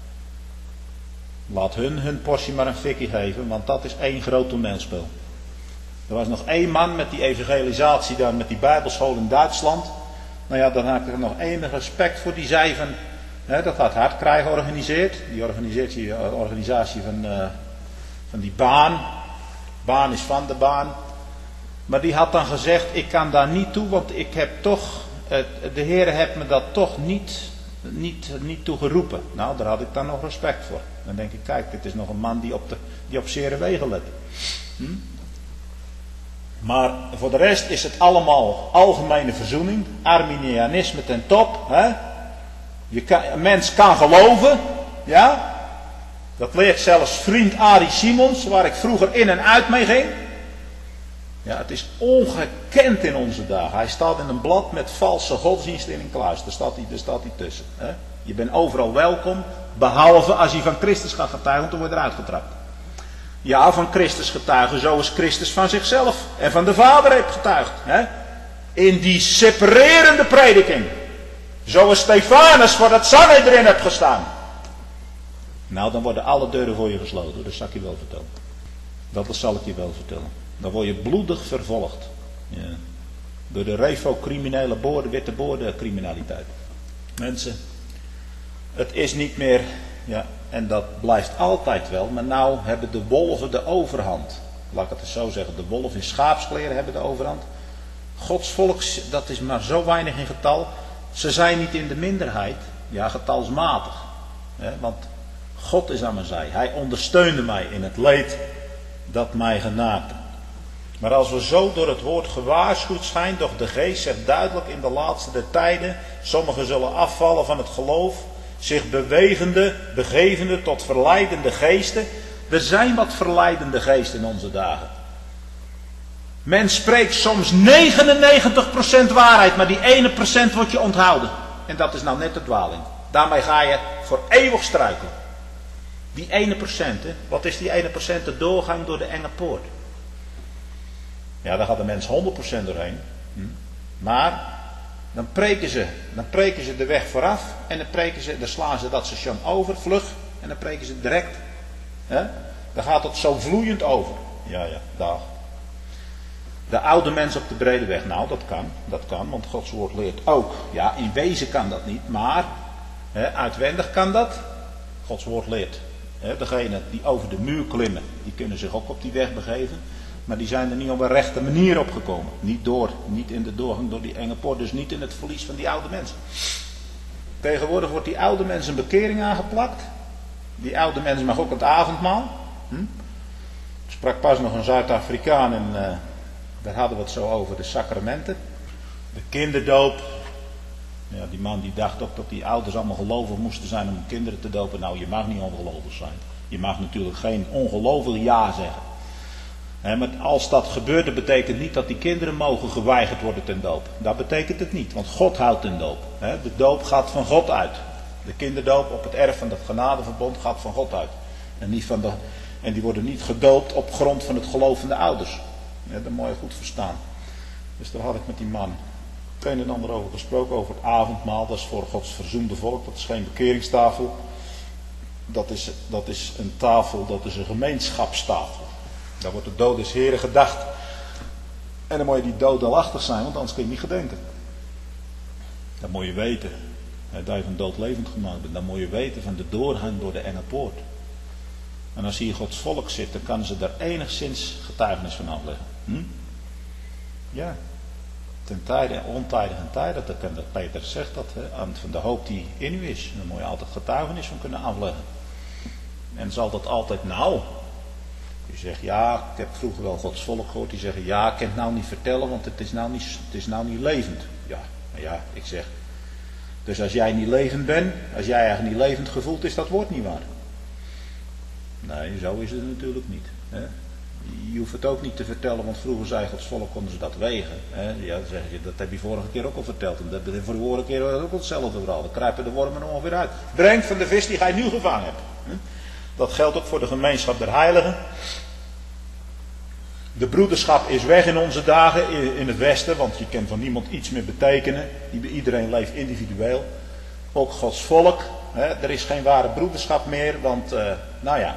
Laat hun hun portie maar een fikkie geven, want dat is één groot toneelspel. Er was nog één man met die evangelisatie daar, met die bijbelschool in Duitsland. Nou ja, dan had ik er nog enig respect voor. Die zei van, hè, dat had Hartkraai georganiseerd. Die organiseert die organisatie van, uh, van die baan. Baan is van de baan. Maar die had dan gezegd, ik kan daar niet toe, want ik heb toch, uh, de Heer heeft me dat toch niet, niet, niet toe geroepen. Nou, daar had ik dan nog respect voor. Dan denk ik, kijk, dit is nog een man die op, de, die op zere wegen let. Hm? Maar voor de rest is het allemaal algemene verzoening. Arminianisme ten top. Hè? Je kan, een mens kan geloven. Ja? Dat leert zelfs vriend Arie Simons, waar ik vroeger in en uit mee ging. Ja, het is ongekend in onze dagen. Hij staat in een blad met valse godsdienst in een kluis. Daar staat hij, daar staat hij tussen. Hè? Je bent overal welkom, behalve als je van Christus gaat getuigen, want dan word je eruit getrapt. Ja, van Christus getuigen zoals Christus van zichzelf en van de Vader heeft getuigd. Hè? In die separerende prediking. Zoals Stefanus voor dat Sanhedrin hebt gestaan. Nou, dan worden alle deuren voor je gesloten. Dat zal ik je wel vertellen. Dat zal ik je wel vertellen. Dan word je bloedig vervolgd. Ja. Door de revo-criminele boorden, witte boorden criminaliteit. Mensen, het is niet meer, ja, en dat blijft altijd wel, maar nou hebben de wolven de overhand. Laat ik het eens zo zeggen, de wolven in schaapskleren hebben de overhand. Gods volk, dat is maar zo weinig in getal. Ze zijn niet in de minderheid, ja, getalsmatig. Hè, want God is aan mijn zij. Hij ondersteunde mij in het leed dat mij genaakte. Maar als we zo door het woord gewaarschuwd zijn, doch de geest zegt duidelijk in de laatste der tijden, sommigen zullen afvallen van het geloof, zich bewegende, begevende tot verleidende geesten. Er zijn wat verleidende geesten in onze dagen. Men spreekt soms negenennegentig procent waarheid, maar die ene procent wordt je onthouden. En dat is nou net de dwaling. Daarmee ga je voor eeuwig struikelen. Die ene procent, hè? Wat is die ene procent? De doorgang door de enge poort. Ja, daar gaat de mens honderd procent doorheen. Hm. Maar dan preken ze, dan preken ze de weg vooraf en dan preken ze, dan slaan ze dat station over, vlug, en dan preken ze direct. Hè? Dan gaat het zo vloeiend over. Ja, ja, dag. De oude mens op de brede weg, nou dat kan, dat kan, want Gods woord leert ook. Ja, in wezen kan dat niet, maar hè, uitwendig kan dat. Gods woord leert. Hè, degenen die over de muur klimmen, die kunnen zich ook op die weg begeven. Maar die zijn er niet op een rechte manier opgekomen. Niet door, niet in de doorgang door die enge poort. Dus niet in het verlies van die oude mensen. Tegenwoordig wordt die oude mens een bekering aangeplakt. Die oude mens mag ook het avondmaal. Hm? Ik sprak pas nog een Zuid-Afrikaan en uh, daar hadden we het zo over de sacramenten. De kinderdoop. Ja, die man die dacht ook dat die ouders allemaal gelovig moesten zijn om kinderen te dopen. Nou, je mag niet ongelovig zijn. Je mag natuurlijk geen ongelovig ja zeggen. He, maar als dat gebeurt, dat betekent niet dat die kinderen mogen geweigerd worden ten doop. Dat betekent het niet, want God houdt ten doop. He, de doop gaat van God uit. De kinderdoop op het erf van het genadeverbond gaat van God uit. En, niet van de, en die worden niet gedoopt op grond van het geloof van de ouders. Ja, dat moet je goed verstaan. Dus daar had ik met die man het een en ander over gesproken, over het avondmaal. Dat is voor Gods verzoende volk, dat is geen bekeringstafel. Dat is, dat is een tafel, dat is een gemeenschapstafel. Daar wordt de dood des Heren gedacht. En dan moet je die dood alachtig zijn, want anders kun je niet gedenken. Dat moet je weten. Dat je van dood levend gemaakt bent. Dan moet je weten van de doorgang door de enge poort. En als hier Gods volk zit, dan kan ze daar enigszins getuigenis van afleggen. Hm? Ja. Ten tijde en ontijdig en tijdig. Dat, dat Peter zegt dat. Hè, aan van de hoop die in u is. Daar moet je altijd getuigenis van kunnen afleggen. En zal dat altijd nou... Die zegt, ja, ik heb vroeger wel Gods volk gehoord. Die zeggen, ja, ik kan het nou niet vertellen, want het is nou niet, het is nou niet levend. Ja, maar ja, ik zeg. Dus als jij niet levend bent, als jij eigenlijk niet levend gevoeld, is dat woord niet waar. Nee, zo is het natuurlijk niet. Hè? Je hoeft het ook niet te vertellen, want vroeger zei Gods volk, konden ze dat wegen. Hè? Ja, dan zeg je, dat heb je vorige keer ook al verteld. En dat heb je de vorige keer ook al hetzelfde verhaal. Dan kruipen de wormen er ongeveer uit. Breng van de vis die gij nu gevangen hebt. Hè? Dat geldt ook voor de gemeenschap der heiligen. De broederschap is weg in onze dagen in het Westen, want je kan van niemand iets meer betekenen. Iedereen leeft individueel. Ook Gods volk. Hè, er is geen ware broederschap meer, want, uh, nou ja.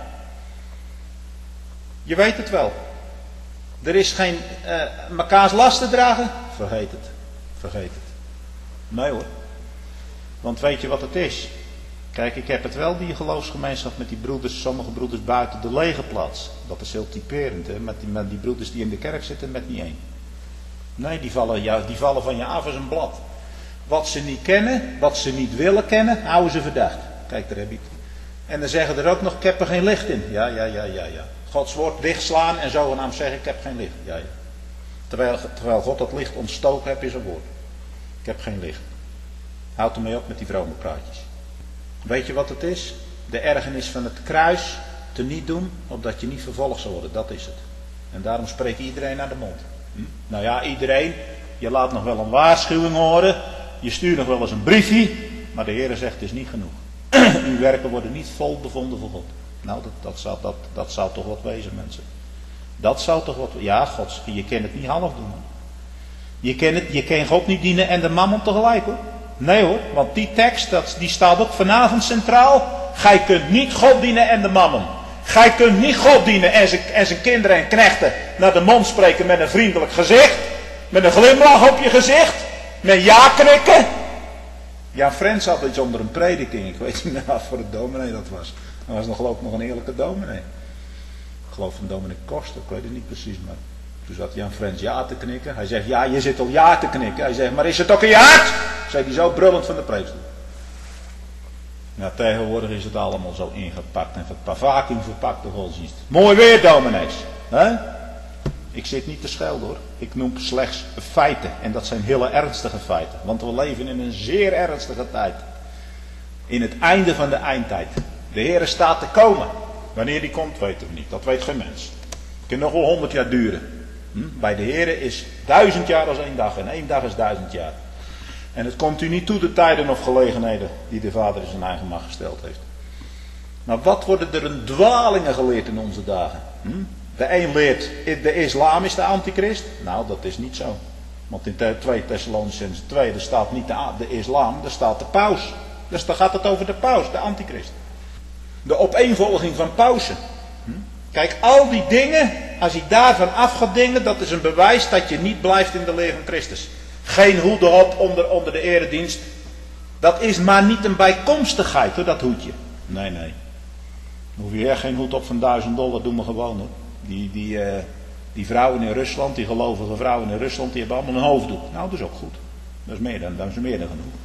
Je weet het wel. Er is geen uh, mekaars lasten dragen. Vergeet het. Vergeet het. Nee hoor. Want weet je wat het is? Kijk, ik heb het wel, die geloofsgemeenschap met die broeders, sommige broeders buiten de lege plaats. Dat is heel typerend, hè? Met, die, met die broeders die in de kerk zitten, met niet één. Nee, die vallen, ja, die vallen van je af als een blad. Wat ze niet kennen, wat ze niet willen kennen, houden ze verdacht. Kijk, daar heb je het. En dan zeggen er ook nog, ik heb er geen licht in. Ja, ja, ja, ja, ja. Gods woord dichtslaan en zogenaamd zeggen, ik heb geen licht. Ja, ja. Terwijl, terwijl God dat licht ontstoken heeft in zijn woord. Ik heb geen licht. Houd ermee op met die vrome praatjes. Weet je wat het is? De ergernis van het kruis te niet doen, opdat je niet vervolgd zal worden. Dat is het. En daarom spreekt iedereen naar de mond. Hm? Nou ja, iedereen. Je laat nog wel een waarschuwing horen. Je stuurt nog wel eens een briefje. Maar de Heer zegt, het is niet genoeg. Uw werken worden niet vol bevonden voor God. Nou, dat, dat, zou, dat, dat zou toch wat wezen, mensen. Dat zou toch wat... Ja, God, je kan het niet half doen. Je kan, het, je kan God niet dienen en de mammon tegelijk, hoor. Nee hoor, want die tekst, dat, die staat ook vanavond centraal. Gij kunt niet God dienen en de mammon. Gij kunt niet God dienen en zijn, en zijn kinderen en knechten naar de mond spreken met een vriendelijk gezicht. Met een glimlach op je gezicht. Met ja knikken. Ja, Frans had iets onder een prediking. Ik weet niet meer wat voor een dominee dat was. Dat was nog, geloof ik nog een eerlijke dominee. Ik geloof van dominee Koster, ik weet het niet precies. Maar toen zat Jan Frans ja te knikken. Hij zegt, ja, je zit al ja te knikken. Hij zegt, maar is het ook een ja? Zei hij zo brullend van de preekstoel. Nou, tegenwoordig is het allemaal zo ingepakt en vacuüm verpakte godsdienst. Mooi weer, dominees. He? Ik zit niet te schelden hoor. Ik noem slechts feiten. En dat zijn hele ernstige feiten. Want we leven in een zeer ernstige tijd. In het einde van de eindtijd. De Heer staat te komen. Wanneer die komt, weten we niet. Dat weet geen mens. Het kan nog wel honderd jaar duren. Hm? Bij de Heer is duizend jaar als één dag. En één dag is duizend jaar. En het komt u niet toe de tijden of gelegenheden die de Vader in zijn eigen macht gesteld heeft. Maar wat worden er een dwalingen geleerd in onze dagen? Hm? De een leert, de islam is de antichrist. Nou, dat is niet zo. Want in twee Thessalonicenzen twee, er staat niet de, de islam, er staat de paus. Dus dan gaat het over de paus, de antichrist. De opeenvolging van pausen. Hm? Kijk, al die dingen, als je daarvan af gaat dingen, dat is een bewijs dat je niet blijft in de leer van Christus. Geen hoeden op onder, onder de eredienst. Dat is maar niet een bijkomstigheid hoor, dat hoedje. Nee, nee. Dan hoef je echt geen hoed op van duizend dollar, doen we gewoon hoor. Die, die, uh, die vrouwen in Rusland, die gelovige vrouwen in Rusland, die hebben allemaal een hoofddoek. Nou, dat is ook goed. Dat is meer dan, dat is meer dan genoeg.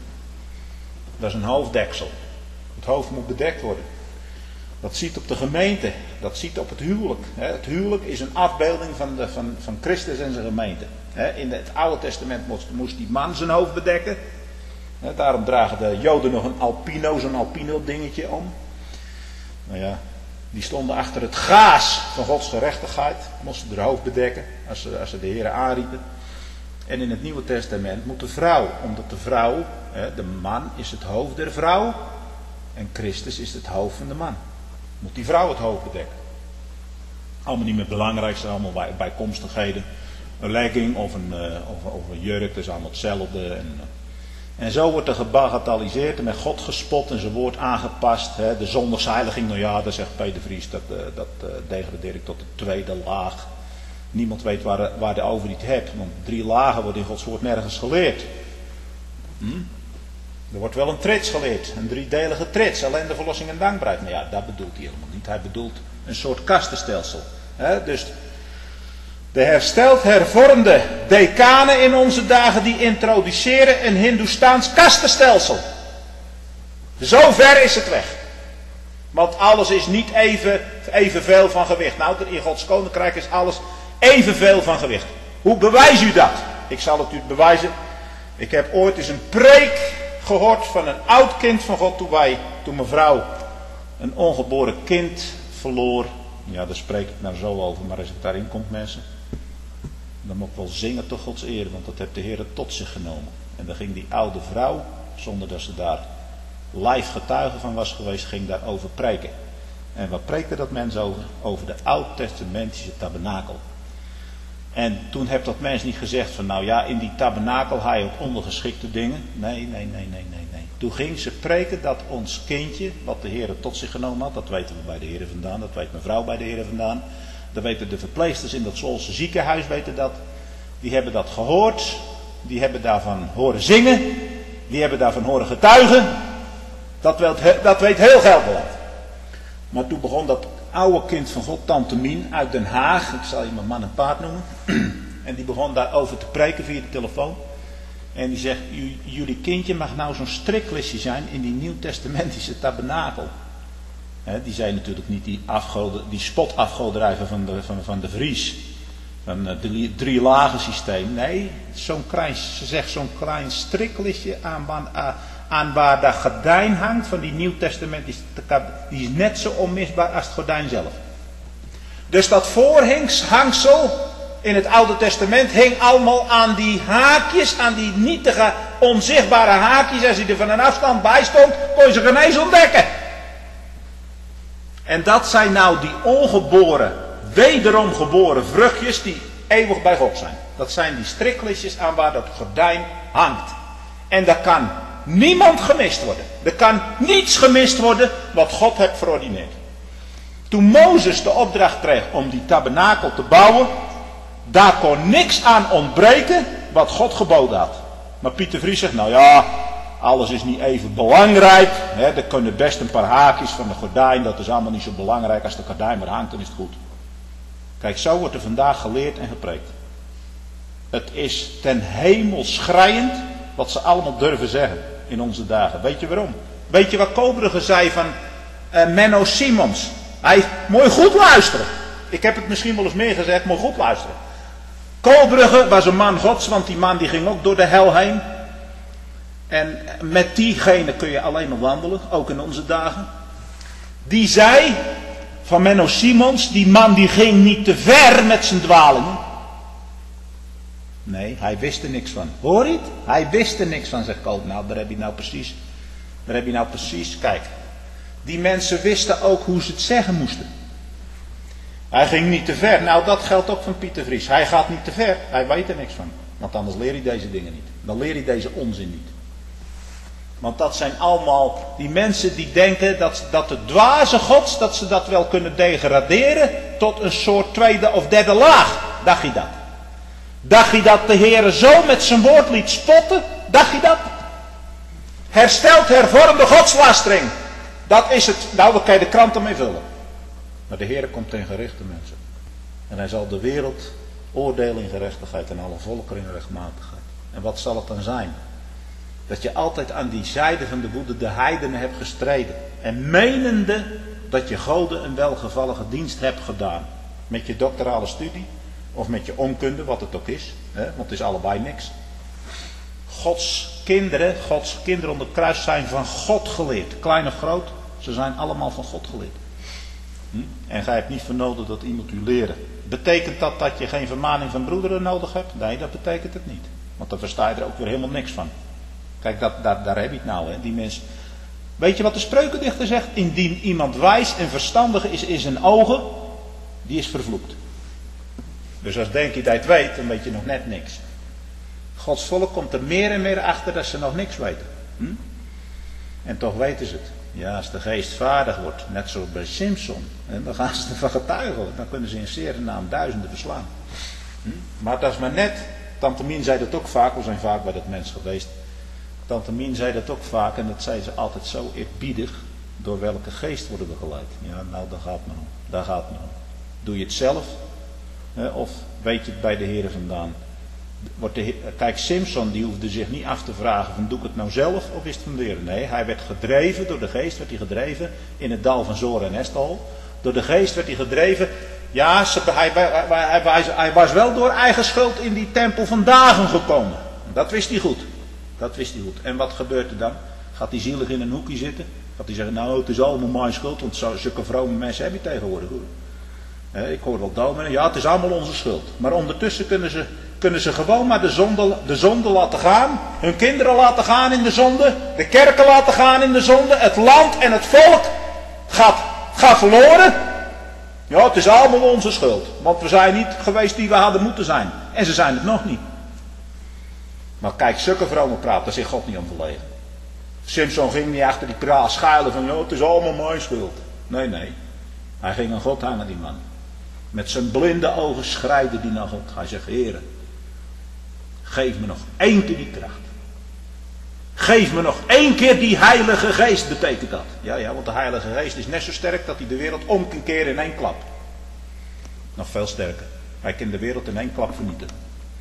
Dat is een hoofddeksel. Het hoofd moet bedekt worden. Dat ziet op de gemeente. Dat ziet op het huwelijk. Het huwelijk is een afbeelding van, de, van, van Christus en zijn gemeente. In het Oude Testament moest, moest die man zijn hoofd bedekken. Daarom dragen de Joden nog een alpino, zo'n alpino dingetje om. Nou ja, die stonden achter het gaas van Gods gerechtigheid. Moesten hun hoofd bedekken als ze, als ze de Heer aanriepen. En in het Nieuwe Testament moet de vrouw, omdat de vrouw, de man is het hoofd der vrouw. En Christus is het hoofd van de man. Moet die vrouw het hoofd bedekken. Allemaal niet meer belangrijk, zijn allemaal bij, bijkomstigheden. Een legging of een, uh, of, of een jurk, dat is allemaal hetzelfde. En, uh, en zo wordt er gebagatelliseerd en met God gespot en zijn woord aangepast. Hè. De zondagsheiliging, nou ja, dat zegt Peter Vries, dat, uh, dat uh, degradeer ik tot de tweede laag. Niemand weet waar, de, waar de over het hebt, want drie lagen worden in Gods woord nergens geleerd. Hm? Er wordt wel een trits geleerd, een driedelige trits, ellende, verlossing en dankbaarheid. Maar ja, dat bedoelt hij helemaal niet. Hij bedoelt een soort kastenstelsel. Hè? Dus de hersteld hervormde decanen in onze dagen, die introduceren een Hindoestaans kastenstelsel. Zo ver is het weg. Want alles is niet even, evenveel van gewicht. Nou, in Gods koninkrijk is alles evenveel van gewicht. Hoe bewijs u dat? Ik zal het u bewijzen. Ik heb ooit eens een preek gehoord van een oud kind van God. Toen wij, toen mijn vrouw een ongeboren kind verloor. Ja, daar spreek ik nou zo over. Maar als ik daarin kom, mensen. Dan moet ik wel zingen tot Gods eer. Want dat heeft de Heer tot zich genomen. En dan ging die oude vrouw, zonder dat ze daar live getuige van was geweest, ging daarover preken. En wat preekte dat mens over? Over de oud-testamentische tabernakel. En toen heeft dat mens niet gezegd van, nou ja, in die tabernakel had je ook ondergeschikte dingen. Nee, nee, nee, nee, nee, nee. Toen ging ze preken dat ons kindje, wat de Heer tot zich genomen had, dat weten we bij de Heer vandaan, dat weet mijn vrouw bij de Heer vandaan. Dat weten de verpleegsters in dat Zwolse ziekenhuis, weten dat. Die hebben dat gehoord, die hebben daarvan horen zingen, die hebben daarvan horen getuigen. Dat weet, dat weet heel Gelderland. Maar toen begon dat oude kind van God, tante Mien, uit Den Haag. Ik zal je mijn man en paard noemen. En die begon daarover te preken via de telefoon. En die zegt, jullie kindje mag nou zo'n striklistje zijn in die nieuwtestamentische tabernakel. He, die zijn natuurlijk niet die, afgoden, die spotafgodrijven van de, van, van de Vries. Van het drie, drie lagen systeem. Nee, zo'n klein, ze zegt zo'n klein striklistje aan, aan, aan waar dat gordijn hangt van die Nieuw Testament. Die, die is net zo onmisbaar als het gordijn zelf. Dus dat voorhangsel in het Oude Testament hing allemaal aan die haakjes, aan die nietige, onzichtbare haakjes. Als je er van een afstand bij stond, kon je ze geen eens ontdekken. En dat zijn nou die ongeboren, wederom geboren vruchtjes die eeuwig bij God zijn. Dat zijn die striklistjes aan waar dat gordijn hangt. En daar kan niemand gemist worden. Er kan niets gemist worden wat God heeft verordineerd. Toen Mozes de opdracht kreeg om die tabernakel te bouwen, daar kon niks aan ontbreken wat God geboden had. Maar Pieter Vries zegt, nou ja, alles is niet even belangrijk. Hè, er kunnen best een paar haakjes van de gordijn, dat is allemaal niet zo belangrijk. Als de gordijn maar hangt, dan is het goed. Kijk, zo wordt er vandaag geleerd en gepreekt. Het is ten hemel schreiend wat ze allemaal durven zeggen in onze dagen. Weet je waarom? Weet je wat Koberige zei van uh, Menno Simons? Hij, mooi goed luisteren. Ik heb het misschien wel eens meer gezegd, maar goed luisteren. Koberige was een man Gods, want die man die ging ook door de hel heen. En met diegene kun je alleen maar wandelen, ook in onze dagen. Die zei van Menno Simons, die man die ging niet te ver met zijn dwalingen. Nee, hij wist er niks van. Hoor je het? Hij wist er niks van, zegt Koop. Nou, daar heb je nou precies. Daar heb je nou precies, kijk. Die mensen wisten ook hoe ze het zeggen moesten. Hij ging niet te ver. Nou, dat geldt ook van Pieter Vries. Hij gaat niet te ver. Hij weet er niks van. Want anders leer je deze dingen niet. Dan leer je deze onzin niet. Want dat zijn allemaal die mensen die denken dat, dat de dwaze gods, dat ze dat wel kunnen degraderen tot een soort tweede of derde laag. Dacht je dat? Dacht je dat de Heere zo met zijn woord liet spotten? Dacht je dat? Hersteld, hervormde godslastering. Dat is het. Nou, dan kan je de krant ermee vullen. Maar de Heere komt ten gerichte mensen. En hij zal de wereld oordelen in gerechtigheid en alle volkeren in rechtmatigheid. En wat zal het dan zijn? Dat je altijd aan die zijde van de woede de heidenen hebt gestreden. En menende dat je Goden een welgevallige dienst hebt gedaan. Met je doctorale studie. Of met je onkunde, wat het ook is. Hè? Want het is allebei niks. Gods kinderen, Gods kinderen onder het kruis zijn van God geleerd. Klein of groot, ze zijn allemaal van God geleerd. Hm? En gij hebt niet voor nodig dat iemand u leren. Betekent dat dat je geen vermaning van broederen nodig hebt? Nee, dat betekent het niet. Want dan versta je er ook weer helemaal niks van. Kijk, dat, dat, daar heb je het nou, hè, die mensen. Weet je wat de spreukendichter zegt? Indien iemand wijs en verstandig is in zijn ogen, die is vervloekt. Dus als denk je dat je het weet, dan weet je nog net niks. Gods volk komt er meer en meer achter dat ze nog niks weten. Hm? En toch weten ze het. Ja, als de geest vaardig wordt, net zoals bij Simpson, en dan gaan ze ervan getuigen. Dan kunnen ze in zere naam duizenden verslaan. Hm? Maar dat is maar net. Tante Mien zei dat ook vaak, we zijn vaak bij dat mens geweest. Tante Mien zei dat ook vaak en dat zei ze altijd zo eerbiedig. Door welke geest worden we geleid? Ja, nou, daar gaat het maar om. Daar gaat het maar om. Doe je het zelf? Hè, of weet je het bij de Heer vandaan? Wordt de Heer, kijk, Simpson die hoefde zich niet af te vragen van doe ik het nou zelf of is het van de Heer? Nee, hij werd gedreven, door de geest werd hij gedreven in het dal van Zor en Eshtaol. Door de geest werd hij gedreven. Ja, ze, hij, hij, hij, hij, hij was wel door eigen schuld in die tempel van Dagon gekomen. Dat wist hij goed. Dat wist hij goed. En wat gebeurt er dan? Gaat hij zielig in een hoekje zitten? Gaat hij zeggen, nou het is allemaal mijn schuld, want zo, zulke vrome mensen heb je tegenwoordig. He, ik hoor wel dominee, ja het is allemaal onze schuld. Maar ondertussen kunnen ze, kunnen ze gewoon maar de zonde, de zonde laten gaan. Hun kinderen laten gaan in de zonde. De kerken laten gaan in de zonde. Het land en het volk gaat, gaat verloren. Ja, het is allemaal onze schuld. Want we zijn niet geweest die we hadden moeten zijn. En ze zijn het nog niet. Maar kijk, zulke vrome praat, daar zit God niet om verlegen. Simpson ging niet achter die praat schuilen van, joh, het is allemaal mijn schuld. Nee, nee. Hij ging aan God hangen, die man. Met zijn blinde ogen schreide hij naar God. Hij zegt, Heere, geef me nog één keer die kracht. Geef me nog één keer die heilige geest, betekent dat. Ja, ja, want de heilige geest is net zo sterk dat hij de wereld om kan keren in één klap. Nog veel sterker. Hij kan de wereld in één klap vernietigen.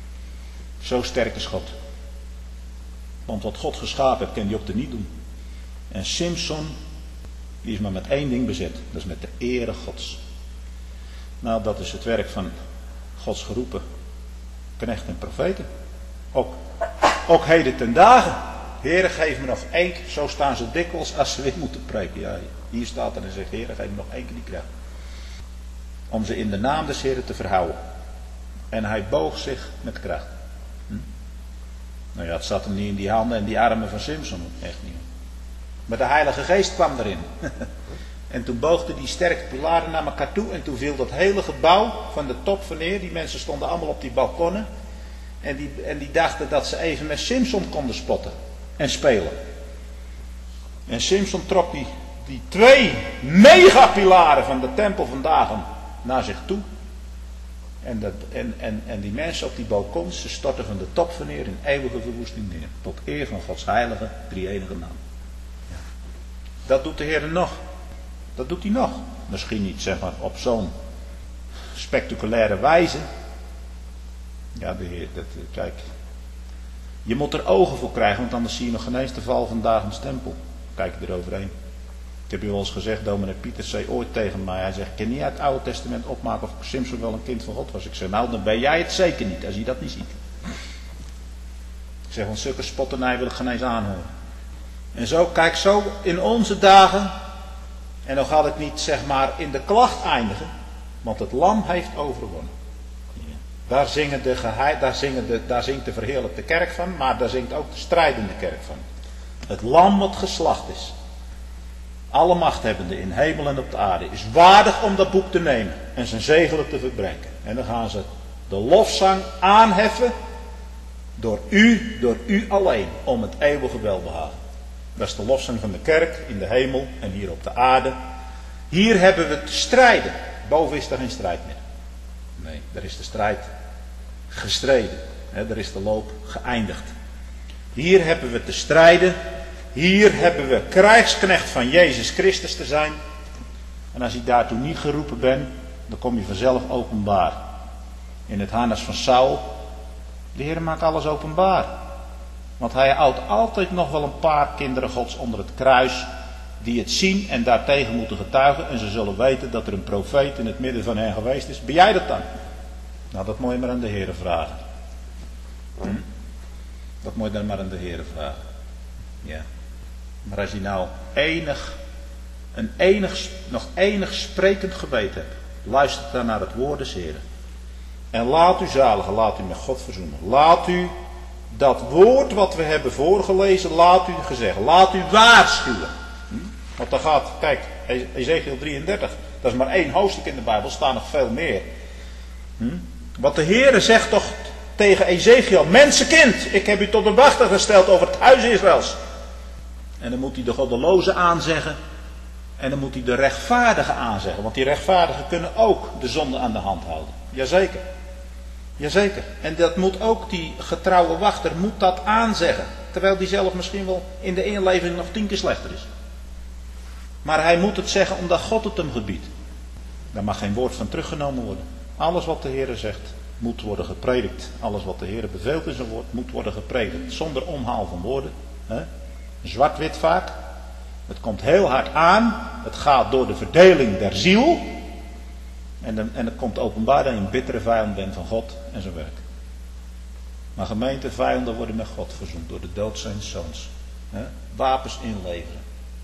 Zo sterk is God. Want wat God geschapen heeft, kan hij ook er niet doen. En Simpson, Die is maar met één ding bezet. Dat is met de ere Gods. Nou, dat is het werk van Gods geroepen knechten en profeten. Ook, ook heden ten dagen. Heere, geef me nog één keer. Zo staan ze dikwijls als ze weer moeten preken. Ja, hier staat er en zegt, Heere, geef me nog één keer die kracht. Om ze in de naam des Heeren te verhouden. En hij boog zich met kracht. Hm? Nou ja, het zat hem niet in die handen en die armen van Simson. Echt niet. Maar de Heilige Geest kwam erin. En toen boogden die sterke pilaren naar elkaar toe. En toen viel dat hele gebouw van de top van neer. Die mensen stonden allemaal op die balkonnen. En die, en die dachten dat ze even met Simson konden spotten. En spelen. En Simson trok die, die twee megapilaren van de tempel vandaag naar zich toe. En, dat, en, en, en die mensen op die balkons, ze storten van de top van neer in eeuwige verwoesting neer. Tot eer van Gods heilige, drie-enige naam. Ja. Dat doet de Heer nog. Dat doet hij nog. Misschien niet, zeg maar, op zo'n spectaculaire wijze. Ja, de Heer, dat, kijk. Je moet er ogen voor krijgen, want anders zie je nog geen eens de val van Dagens tempel. Kijk eroverheen. Ik heb je wel eens gezegd, dominee Pieters zei ooit tegen mij. Hij zegt, ik kan niet uit het Oude Testament opmaken of Simson wel een kind van God was. Ik zeg, nou dan ben jij het zeker niet, als je dat niet ziet. Ik zeg, want zulke spotternij wil ik geen eens aanhoren. En zo, kijk, zo in onze dagen. En dan gaat het niet, zeg maar, in de klacht eindigen. Want het lam heeft overwonnen. Daar, zingen de geheim, daar, zingen de, daar zingt de verheerlijkte kerk van, maar daar zingt ook de strijdende kerk van. Het lam wat geslacht is, alle machthebbende in hemel en op de aarde, is waardig om dat boek te nemen en zijn zegelen te verbreken. En dan gaan ze de lofzang aanheffen door u, door u alleen, om het eeuwige welbehagen. Dat is de lofzang van de kerk in de hemel en hier op de aarde. Hier hebben we te strijden. Boven is er geen strijd meer. Nee, daar is de strijd gestreden. He, daar is de loop geëindigd. Hier hebben we te strijden. Hier hebben we krijgsknecht van Jezus Christus te zijn. En als je daartoe niet geroepen bent, dan kom je vanzelf openbaar. In het harnas van Saul. De Heer maakt alles openbaar. Want hij houdt altijd nog wel een paar kinderen Gods onder het kruis. Die het zien en daartegen moeten getuigen. En ze zullen weten dat er een profeet in het midden van hen geweest is. Ben jij dat dan? Nou, dat moet je maar aan de Heer vragen. Hm? Dat moet je dan maar aan de Heer vragen. Ja. Maar als je nou enig, een enig, nog enig sprekend geweten hebt. Luister dan naar het woord des Heeren. En laat u zaligen, laat u met God verzoenen. Laat u dat woord wat we hebben voorgelezen, laat u gezegd. Laat u waarschuwen. Hm? Want dan gaat, kijk, Ezekiel drieëndertig. Dat is maar één hoofdstuk in de Bijbel, er staan nog veel meer. Hm? Wat de Heere zegt toch tegen Ezekiel. Mensenkind, ik heb u tot een wachter gesteld over het huis Israëls. En dan moet hij de goddeloze aanzeggen. En dan moet hij de rechtvaardigen aanzeggen. Want die rechtvaardigen kunnen ook de zonde aan de hand houden. Jazeker. Jazeker. En dat moet ook die getrouwe wachter moet dat aanzeggen. Terwijl die zelf misschien wel in de inleving nog tien keer slechter is. Maar hij moet het zeggen omdat God het hem gebiedt. Daar mag geen woord van teruggenomen worden. Alles wat de Heer zegt moet worden gepredikt. Alles wat de Heer beveelt in zijn woord moet worden gepredikt. Zonder omhaal van woorden. Hè? Zwart-wit vaak. Het komt heel hard aan. Het gaat door de verdeling der ziel. En, dan, en het komt openbaar dat je een bittere vijand bent van God en zijn werk. Maar gemeente, vijanden worden met God verzoend door de dood zijn zoons. Hè? Wapens inleveren.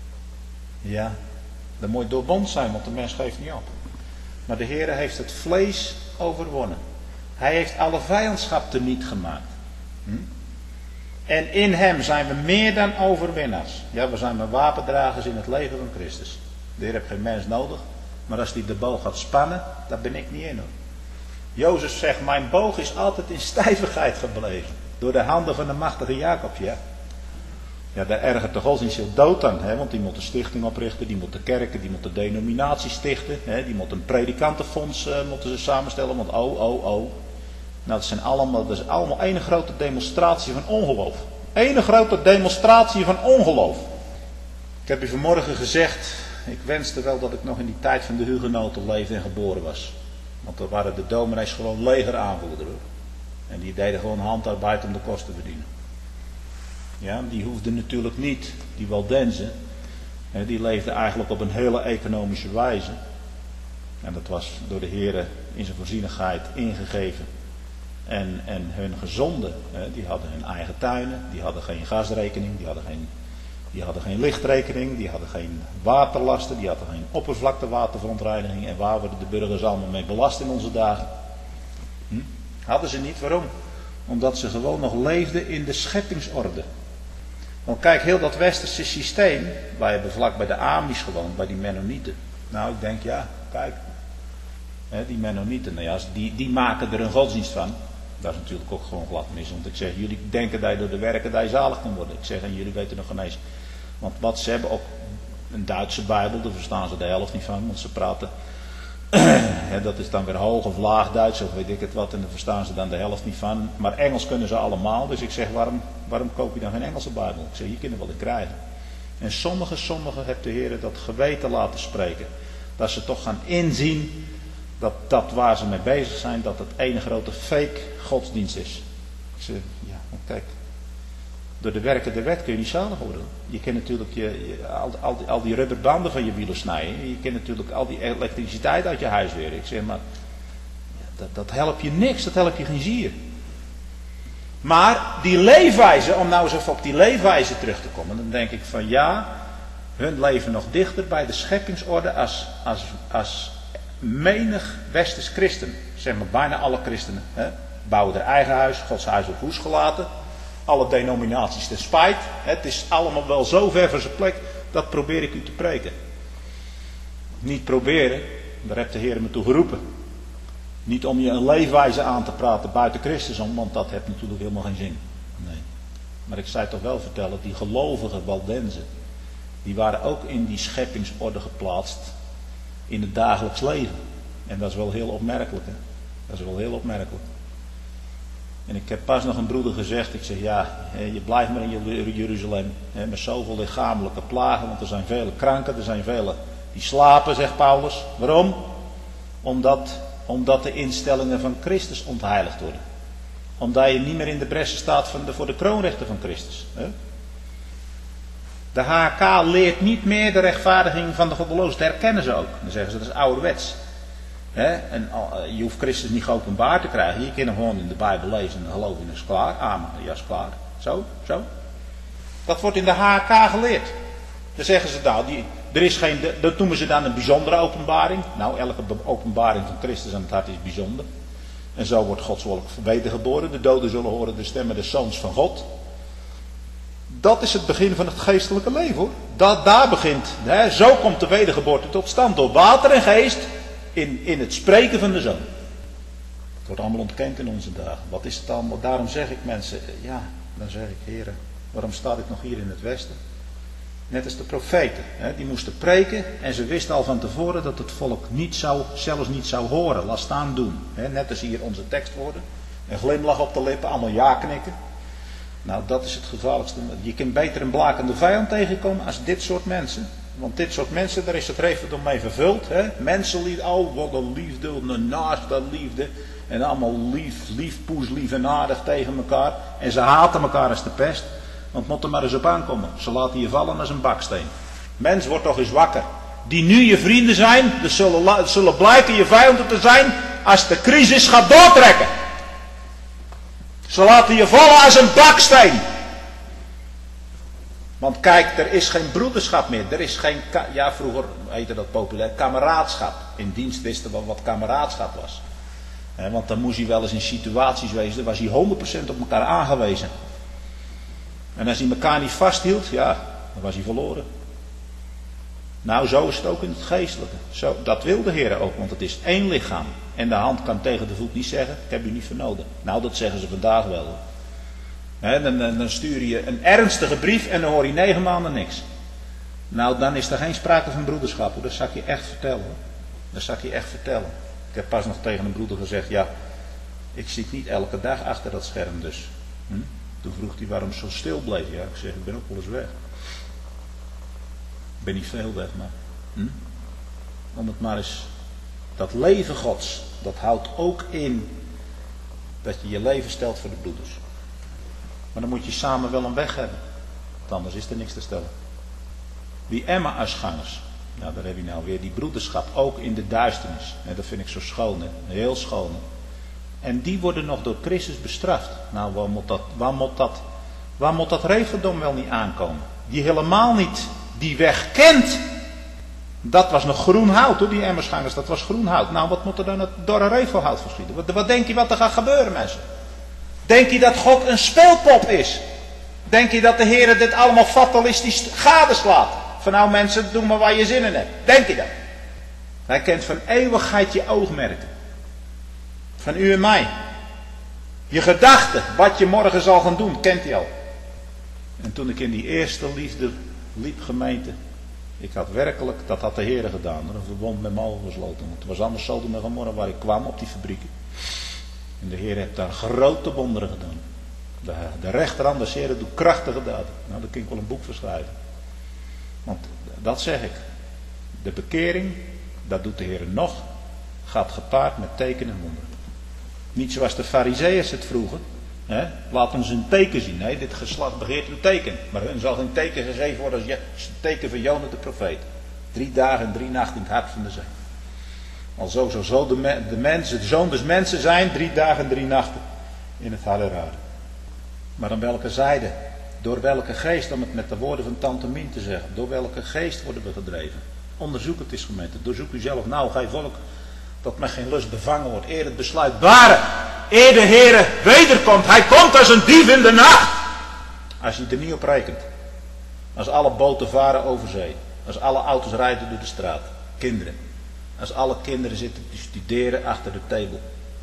Ja, dat moet doorbond zijn, want de mens geeft niet op. Maar de Heer heeft het vlees overwonnen. Hij heeft alle vijandschap teniet gemaakt. Hm? En in hem zijn we meer dan overwinnaars. Ja, we zijn maar wapendragers in het leger van Christus. De Heer heeft geen mens nodig. Maar als hij de boog gaat spannen, daar ben ik niet in hoor. Jozef zegt, mijn boog is altijd in stijvigheid gebleven. Door de handen van de machtige Jacob, ja. Ja, daar ergert de godsdienst dood aan. Hè? Want die moet een stichting oprichten, die moet de kerken, die moet de denominatie stichten. Hè? Die moet een predikantenfonds uh, moeten ze samenstellen. Want oh, oh, oh. Nou, dat zijn allemaal, dat is allemaal één grote demonstratie van ongeloof. Eén grote demonstratie van ongeloof. Ik heb u vanmorgen gezegd, ik wenste wel dat ik nog in die tijd van de hugenoten leefde en geboren was. Want er waren de dominees gewoon leger aanvoerders. En die deden gewoon handarbeid om de kosten te verdienen. Ja, die hoefden natuurlijk niet, die Waldenzen, He, die leefden eigenlijk op een hele economische wijze. En dat was door de Heer in zijn voorzienigheid ingegeven. En, en hun gezonden, he, die hadden hun eigen tuinen, die hadden geen gasrekening, die hadden geen, die hadden geen lichtrekening, die hadden geen waterlasten, die hadden geen oppervlaktewaterverontreiniging. En waar worden de burgers allemaal mee belast in onze dagen? Hm? Hadden ze niet. Waarom? Omdat ze gewoon nog leefden in de scheppingsorde. Want kijk, heel dat westerse systeem, wij hebben vlak bij de Amish gewoond, bij die Mennonieten. Nou, ik denk, ja, kijk, hè, die Mennonieten, nou ja, die, die maken er een godsdienst van. Dat is natuurlijk ook gewoon glad mis, want ik zeg, jullie denken dat je door de werken dat je zalig kan worden. Ik zeg, en jullie weten nog geen eens. Want wat ze hebben, ook een Duitse Bijbel, daar verstaan ze de helft niet van, want ze praten, hè, dat is dan weer hoog of laag Duits, of weet ik het wat, en daar verstaan ze dan de helft niet van. Maar Engels kunnen ze allemaal, dus ik zeg, waarom, waarom koop je dan geen Engelse Bijbel? Ik zeg, je kunt er wel in krijgen. En sommige, sommige heeft de Heer dat geweten laten spreken. Dat ze toch gaan inzien dat dat waar ze mee bezig zijn, dat het ene grote fake godsdienst is. Ik zeg, ja, kijk, door de werken der wet kun je niet zalig worden. Je kunt natuurlijk je, je, al, al, die, al die rubberbanden van je wielen snijden. Je kunt natuurlijk al die elektriciteit uit je huis weer. Ik zeg, maar ja, dat, dat helpt je niks, dat helpt je geen zier. Maar die leefwijze, om nou eens even op die leefwijze terug te komen, dan denk ik van ja, hun leven nog dichter bij de scheppingsorde als, als, als menig westers christen. Zeg maar bijna alle christenen. Hè, bouwen hun eigen huis, Gods huis op hoes gelaten. Alle denominaties ten spijt. Het is allemaal wel zo ver van zijn plek, dat probeer ik u te preken. Niet proberen, daar heeft de Heer me toe geroepen. Niet om je een leefwijze aan te praten buiten Christus om, want dat heeft natuurlijk helemaal geen zin. Nee. Maar ik zei toch wel vertellen, die gelovige Waldenzen, die waren ook in die scheppingsorde geplaatst in het dagelijks leven. En dat is wel heel opmerkelijk. Hè? Dat is wel heel opmerkelijk. En ik heb pas nog een broeder gezegd, ik zeg ja, je blijft maar in Jeruzalem met zoveel lichamelijke plagen, want er zijn vele kranken, er zijn vele die slapen, zegt Paulus. Waarom? Omdat... Omdat de instellingen van Christus ontheiligd worden. Omdat je niet meer in de bressen staat van de, voor de kroonrechten van Christus. Hè? De H K leert niet meer de rechtvaardiging van de goddelozen. Dat herkennen ze ook. Dan zeggen ze dat is ouderwets. Hè? En je hoeft Christus niet geopenbaard te krijgen. Je kan hem gewoon in de Bijbel lezen en geloven in is klaar. Amen. Ja, is klaar. Zo, zo. Dat wordt in de H K geleerd. Dan zeggen ze nou, die, er is geen, dat noemen ze dan een bijzondere openbaring. Nou, elke openbaring van Christus aan het hart is bijzonder. En zo wordt Gods volk wedergeboren. De doden zullen horen de stemmen des Zoons van God. Dat is het begin van het geestelijke leven, hoor. Dat, daar begint. Hè, zo komt de wedergeboorte tot stand. Door water en geest in, in het spreken van de Zoon. Het wordt allemaal ontkend in onze dagen. Wat is het allemaal? Daarom zeg ik mensen, ja, dan zeg ik, heren, waarom sta ik nog hier in het Westen? Net als de profeten, hè, die moesten preken en ze wisten al van tevoren dat het volk niet zou, zelfs niet zou horen, laat staan doen. Hè, net als hier onze tekstwoorden, een glimlach op de lippen, allemaal ja knikken. Nou, dat is het gevaarlijkste. Je kunt beter een blakende vijand tegenkomen als dit soort mensen. Want dit soort mensen, daar is het referendum mee vervuld. Hè. Mensenliefde, oh wat een liefde, een naaste liefde. En allemaal lief, lief, poes, lief en aardig tegen elkaar. En ze haten elkaar als de pest. Want moet er maar eens op aankomen. Ze laten je vallen als een baksteen. Mens, wordt toch eens wakker. Die nu je vrienden zijn, dus zullen, zullen blijken je vijanden te zijn als de crisis gaat doortrekken. Ze laten je vallen als een baksteen. Want kijk, er is geen broederschap meer. Er is geen, ja vroeger heette dat populair, kameraadschap. In dienst wisten we wat kameraadschap was. Want dan moest hij wel eens in situaties wezen, dan was hij honderd procent op elkaar aangewezen. En als hij elkaar niet vasthield, ja, dan was hij verloren. Nou, zo is het ook in het geestelijke. Zo, dat wil de Heer ook, want het is één lichaam. En de hand kan tegen de voet niet zeggen, ik heb u niet vernoden. Nou, dat zeggen ze vandaag wel. He, dan, dan stuur je een ernstige brief en dan hoor je negen maanden niks. Nou, dan is er geen sprake van broederschap, hoor. Dat zal ik je echt vertellen. Hoor. Dat zal ik je echt vertellen. Ik heb pas nog tegen een broeder gezegd, ja, ik zit niet elke dag achter dat scherm dus. Hm? Toen vroeg hij waarom zo stil bleef. Ja, ik zeg, ik ben ook wel eens weg. Ik ben niet veel weg, maar... Hm? Om het maar eens... Dat leven Gods, dat houdt ook in... dat je je leven stelt voor de broeders. Maar dan moet je samen wel een weg hebben. Want anders is er niks te stellen. Die Emmausgangers. Nou, daar heb je nou weer die broederschap ook in de duisternis. En dat vind ik zo schoon, hè? Heel schoon. En die worden nog door Christus bestraft. Nou, waar moet dat, waar moet dat, waar moet dat regeldom wel niet aankomen? Die helemaal niet die weg kent. Dat was nog groen hout, hoor, die Emmausgangers, dat was groen hout. Nou, wat moet er dan door een regelhout geschieden? Wat, wat denk je wat er gaat gebeuren, mensen? Denk je dat God een speelpop is? Denk je dat de Heer dit allemaal fatalistisch gadeslaat? Van nou mensen, doe maar waar je zin in hebt. Denk je dat? Hij kent van eeuwigheid je oogmerken. Van u en mij. Je gedachten, wat je morgen zal gaan doen, kent hij al. En toen ik in die eerste liefde liep, gemeente. Ik had werkelijk, dat had de Heer gedaan. Een verbond met me overgesloten. Want het was anders Sodom en Gomorra waar ik kwam op die fabrieken. En de Heer heeft daar grote wonderen gedaan. De, de rechterhand des Heeren doet krachtige daden. Nou, daar kan ik wel een boek voor schrijven. Want dat zeg ik. De bekering, dat doet de Heer nog, gaat gepaard met tekenen en wonderen. Niet zoals de Farizeeërs het vroegen. Hè? Laat ons een teken zien. Nee, dit geslacht begeert een teken. Maar hun zal geen teken gegeven worden als het teken van Jona de profeet. Drie dagen en drie nachten in het hart van de zee. Alzo zo zal de, me, de mens, de zoon des mensen zijn, drie dagen en drie nachten in het hart der aarde. Maar aan welke zijde? Door welke geest, om het met de woorden van tante Mien te zeggen. Door welke geest worden we gedreven? Onderzoek het eens, gemeente. Doorzoek u zelf. Nou, gij volk, dat met geen lust bevangen wordt. Eer het besluit baren. Eer de Heere wederkomt. Hij komt als een dief in de nacht. Als je er niet op rekent. Als alle boten varen over zee. Als alle auto's rijden door de straat. Kinderen. Als alle kinderen zitten te studeren achter de tafel.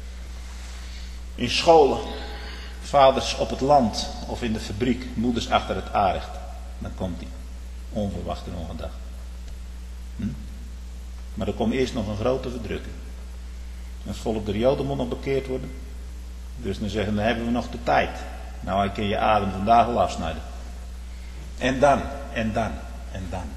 In scholen. Vaders op het land of in de fabriek, moeders achter het aanrecht. Dan komt hij. Onverwacht en ongedacht. Hm? Maar er komt eerst nog een grote verdrukking. Het volk der Joden moet nog bekeerd worden. Dus dan zeggen, dan hebben we nog de tijd. Nou, hij kan je adem vandaag al afsnijden. En dan, en dan, en dan.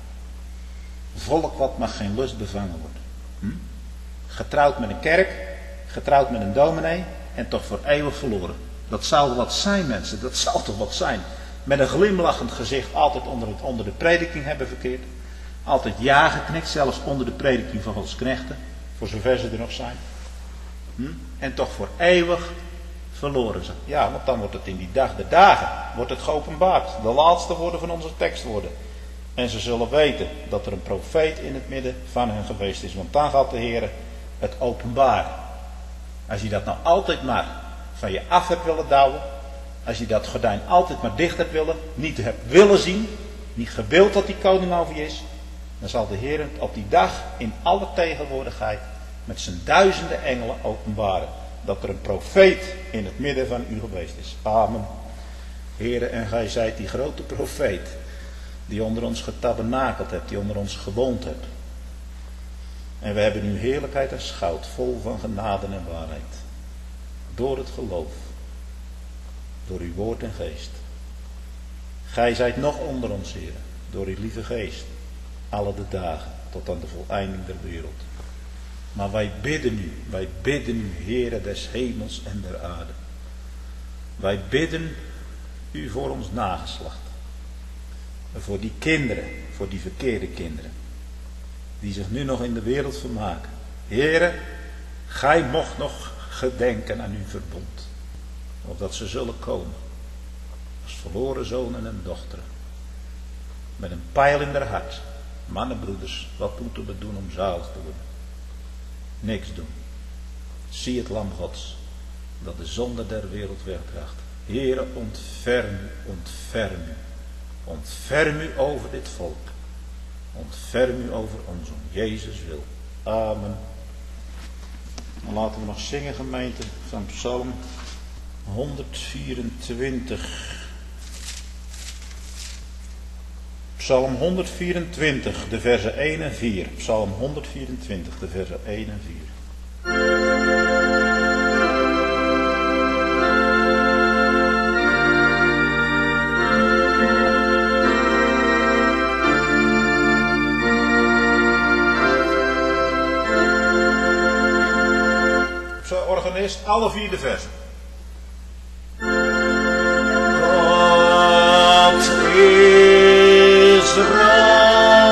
Volk wat mag geen lust bevangen worden. Hm? Getrouwd met een kerk, getrouwd met een dominee en toch voor eeuwig verloren. Dat zou wat zijn, mensen, dat zou toch wat zijn. Met een glimlachend gezicht altijd onder, het, onder de prediking hebben verkeerd. Altijd ja geknikt, zelfs onder de prediking van Gods knechten. Voor zover ze er nog zijn. Hm? En toch voor eeuwig verloren zijn. Ja, want dan wordt het in die dag der dagen, wordt het geopenbaard. De laatste woorden van onze tekst worden. En ze zullen weten dat er een profeet in het midden van hen geweest is. Want dan gaat de Heer het openbaren. Als je dat nou altijd maar van je af hebt willen douwen. Als je dat gordijn altijd maar dicht hebt willen. Niet hebt willen zien. Niet gewild dat die koning over je is. Dan zal de Heer het op die dag in alle tegenwoordigheid met zijn duizenden engelen openbaren. Dat er een profeet in het midden van u geweest is. Amen. Heere, en gij zijt die grote profeet. Die onder ons getabernakeld hebt. Die onder ons gewoond hebt. En we hebben uw heerlijkheid aanschouwd. Vol van genade en waarheid. Door het geloof. Door uw woord en geest. Gij zijt nog onder ons, Heer. Door uw lieve geest. Alle de dagen. Tot aan de voleinding der wereld. Maar wij bidden u. Wij bidden u, Heere des hemels en der aarde. Wij bidden u voor ons nageslacht. Voor die kinderen. Voor die verkeerde kinderen. Die zich nu nog in de wereld vermaken. Heere, gij mocht nog gedenken aan uw verbond. Opdat ze zullen komen. Als verloren zonen en dochteren. Met een pijl in haar hart. Mannen, broeders, wat moeten we doen om zalig te worden? Niks doen. Zie het lam Gods. Dat de zonde der wereld wegdraagt. Heere, ontferm u, ontferm u. Ontferm u over dit volk. Ontferm u over ons om Jezus wil. Amen. Dan laten we nog zingen, gemeente, van Psalm honderdvierentwintig. Psalm honderdvierentwintig, de versen één en vier. Psalm honderdvierentwintig, de versen één en vier. Organist, alle vier de versen. God Israël.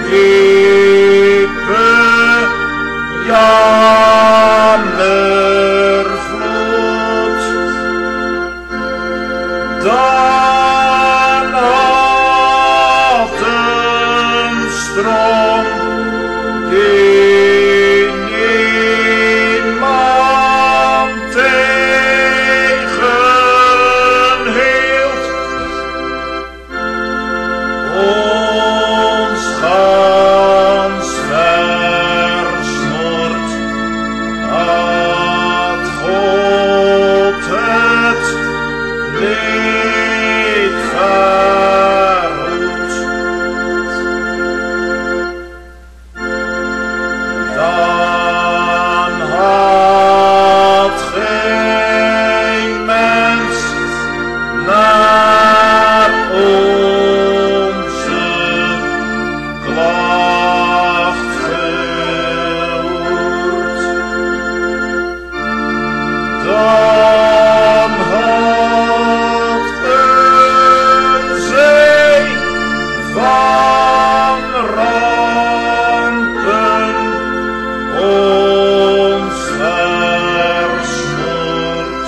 diepe jammervloed, dan had een stroom die niemand tegenhield, ons gans versmoord, had God het niet verhoed. Dan had geen mens naar onze klacht gehoord. Dan had een zee van rampen ons versmoord.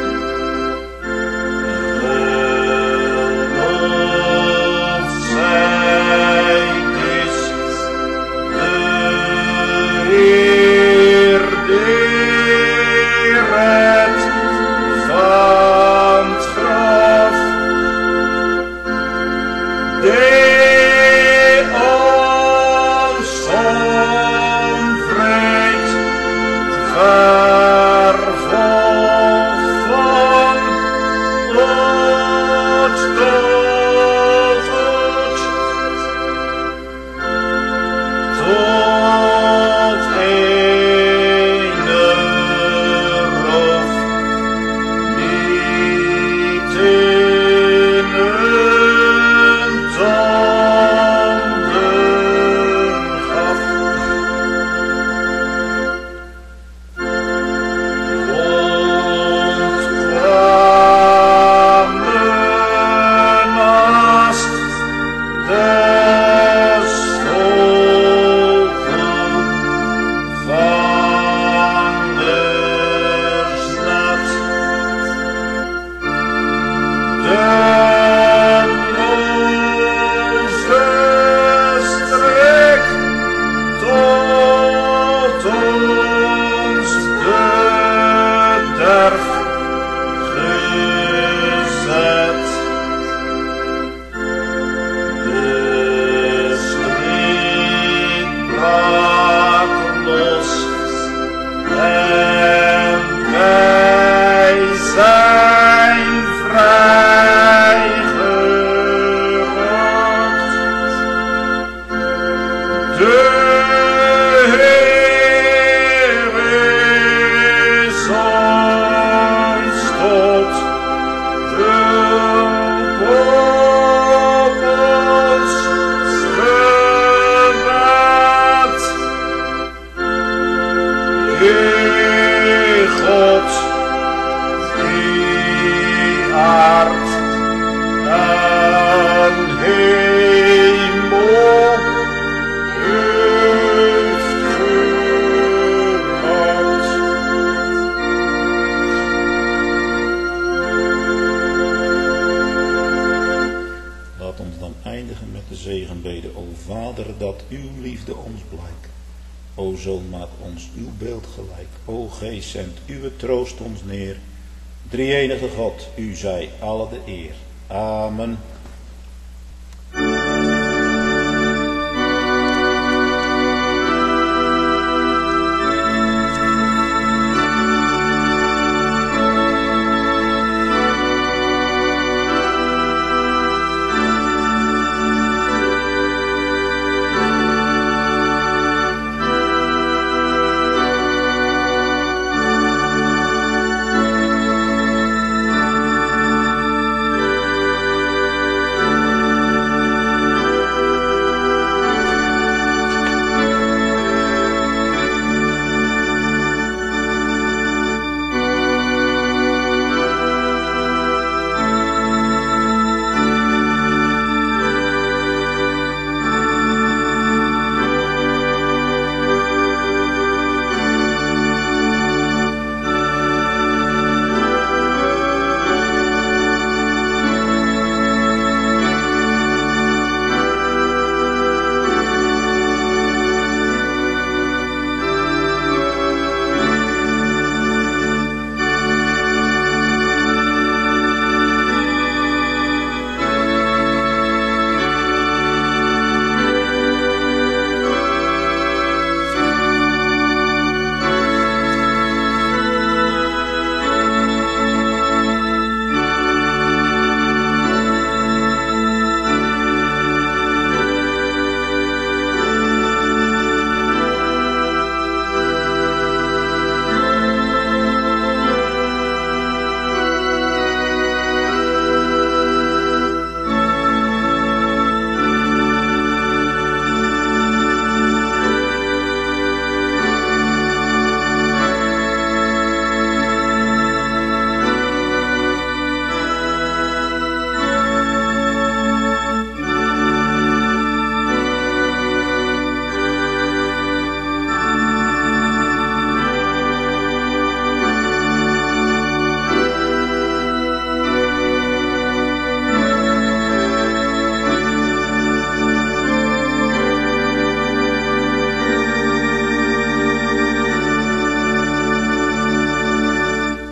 Geloofd zij is de Heer die redt van het graf, die ons onvreed vervolgt van God tot God, tot ene rof niet in hun tanden gaf. Ontkwamen naast des vogel vangers net. De Mozes trek tot ons de derf gezet. De strijd brak los en wij zijn vrijgeraakt. De Heer is ons tot hulp op ons gebed. Die God die aard en hemel heeft gemaakt. Laat ons dan eindigen met de zegenbede. O Vader, dat uw liefde ons blijkt. O Zoon, maak ons uw beeld gelijk. O Geest, zendt uw troost ons neer. Drie-enige God, u zij alle de eer. Amen.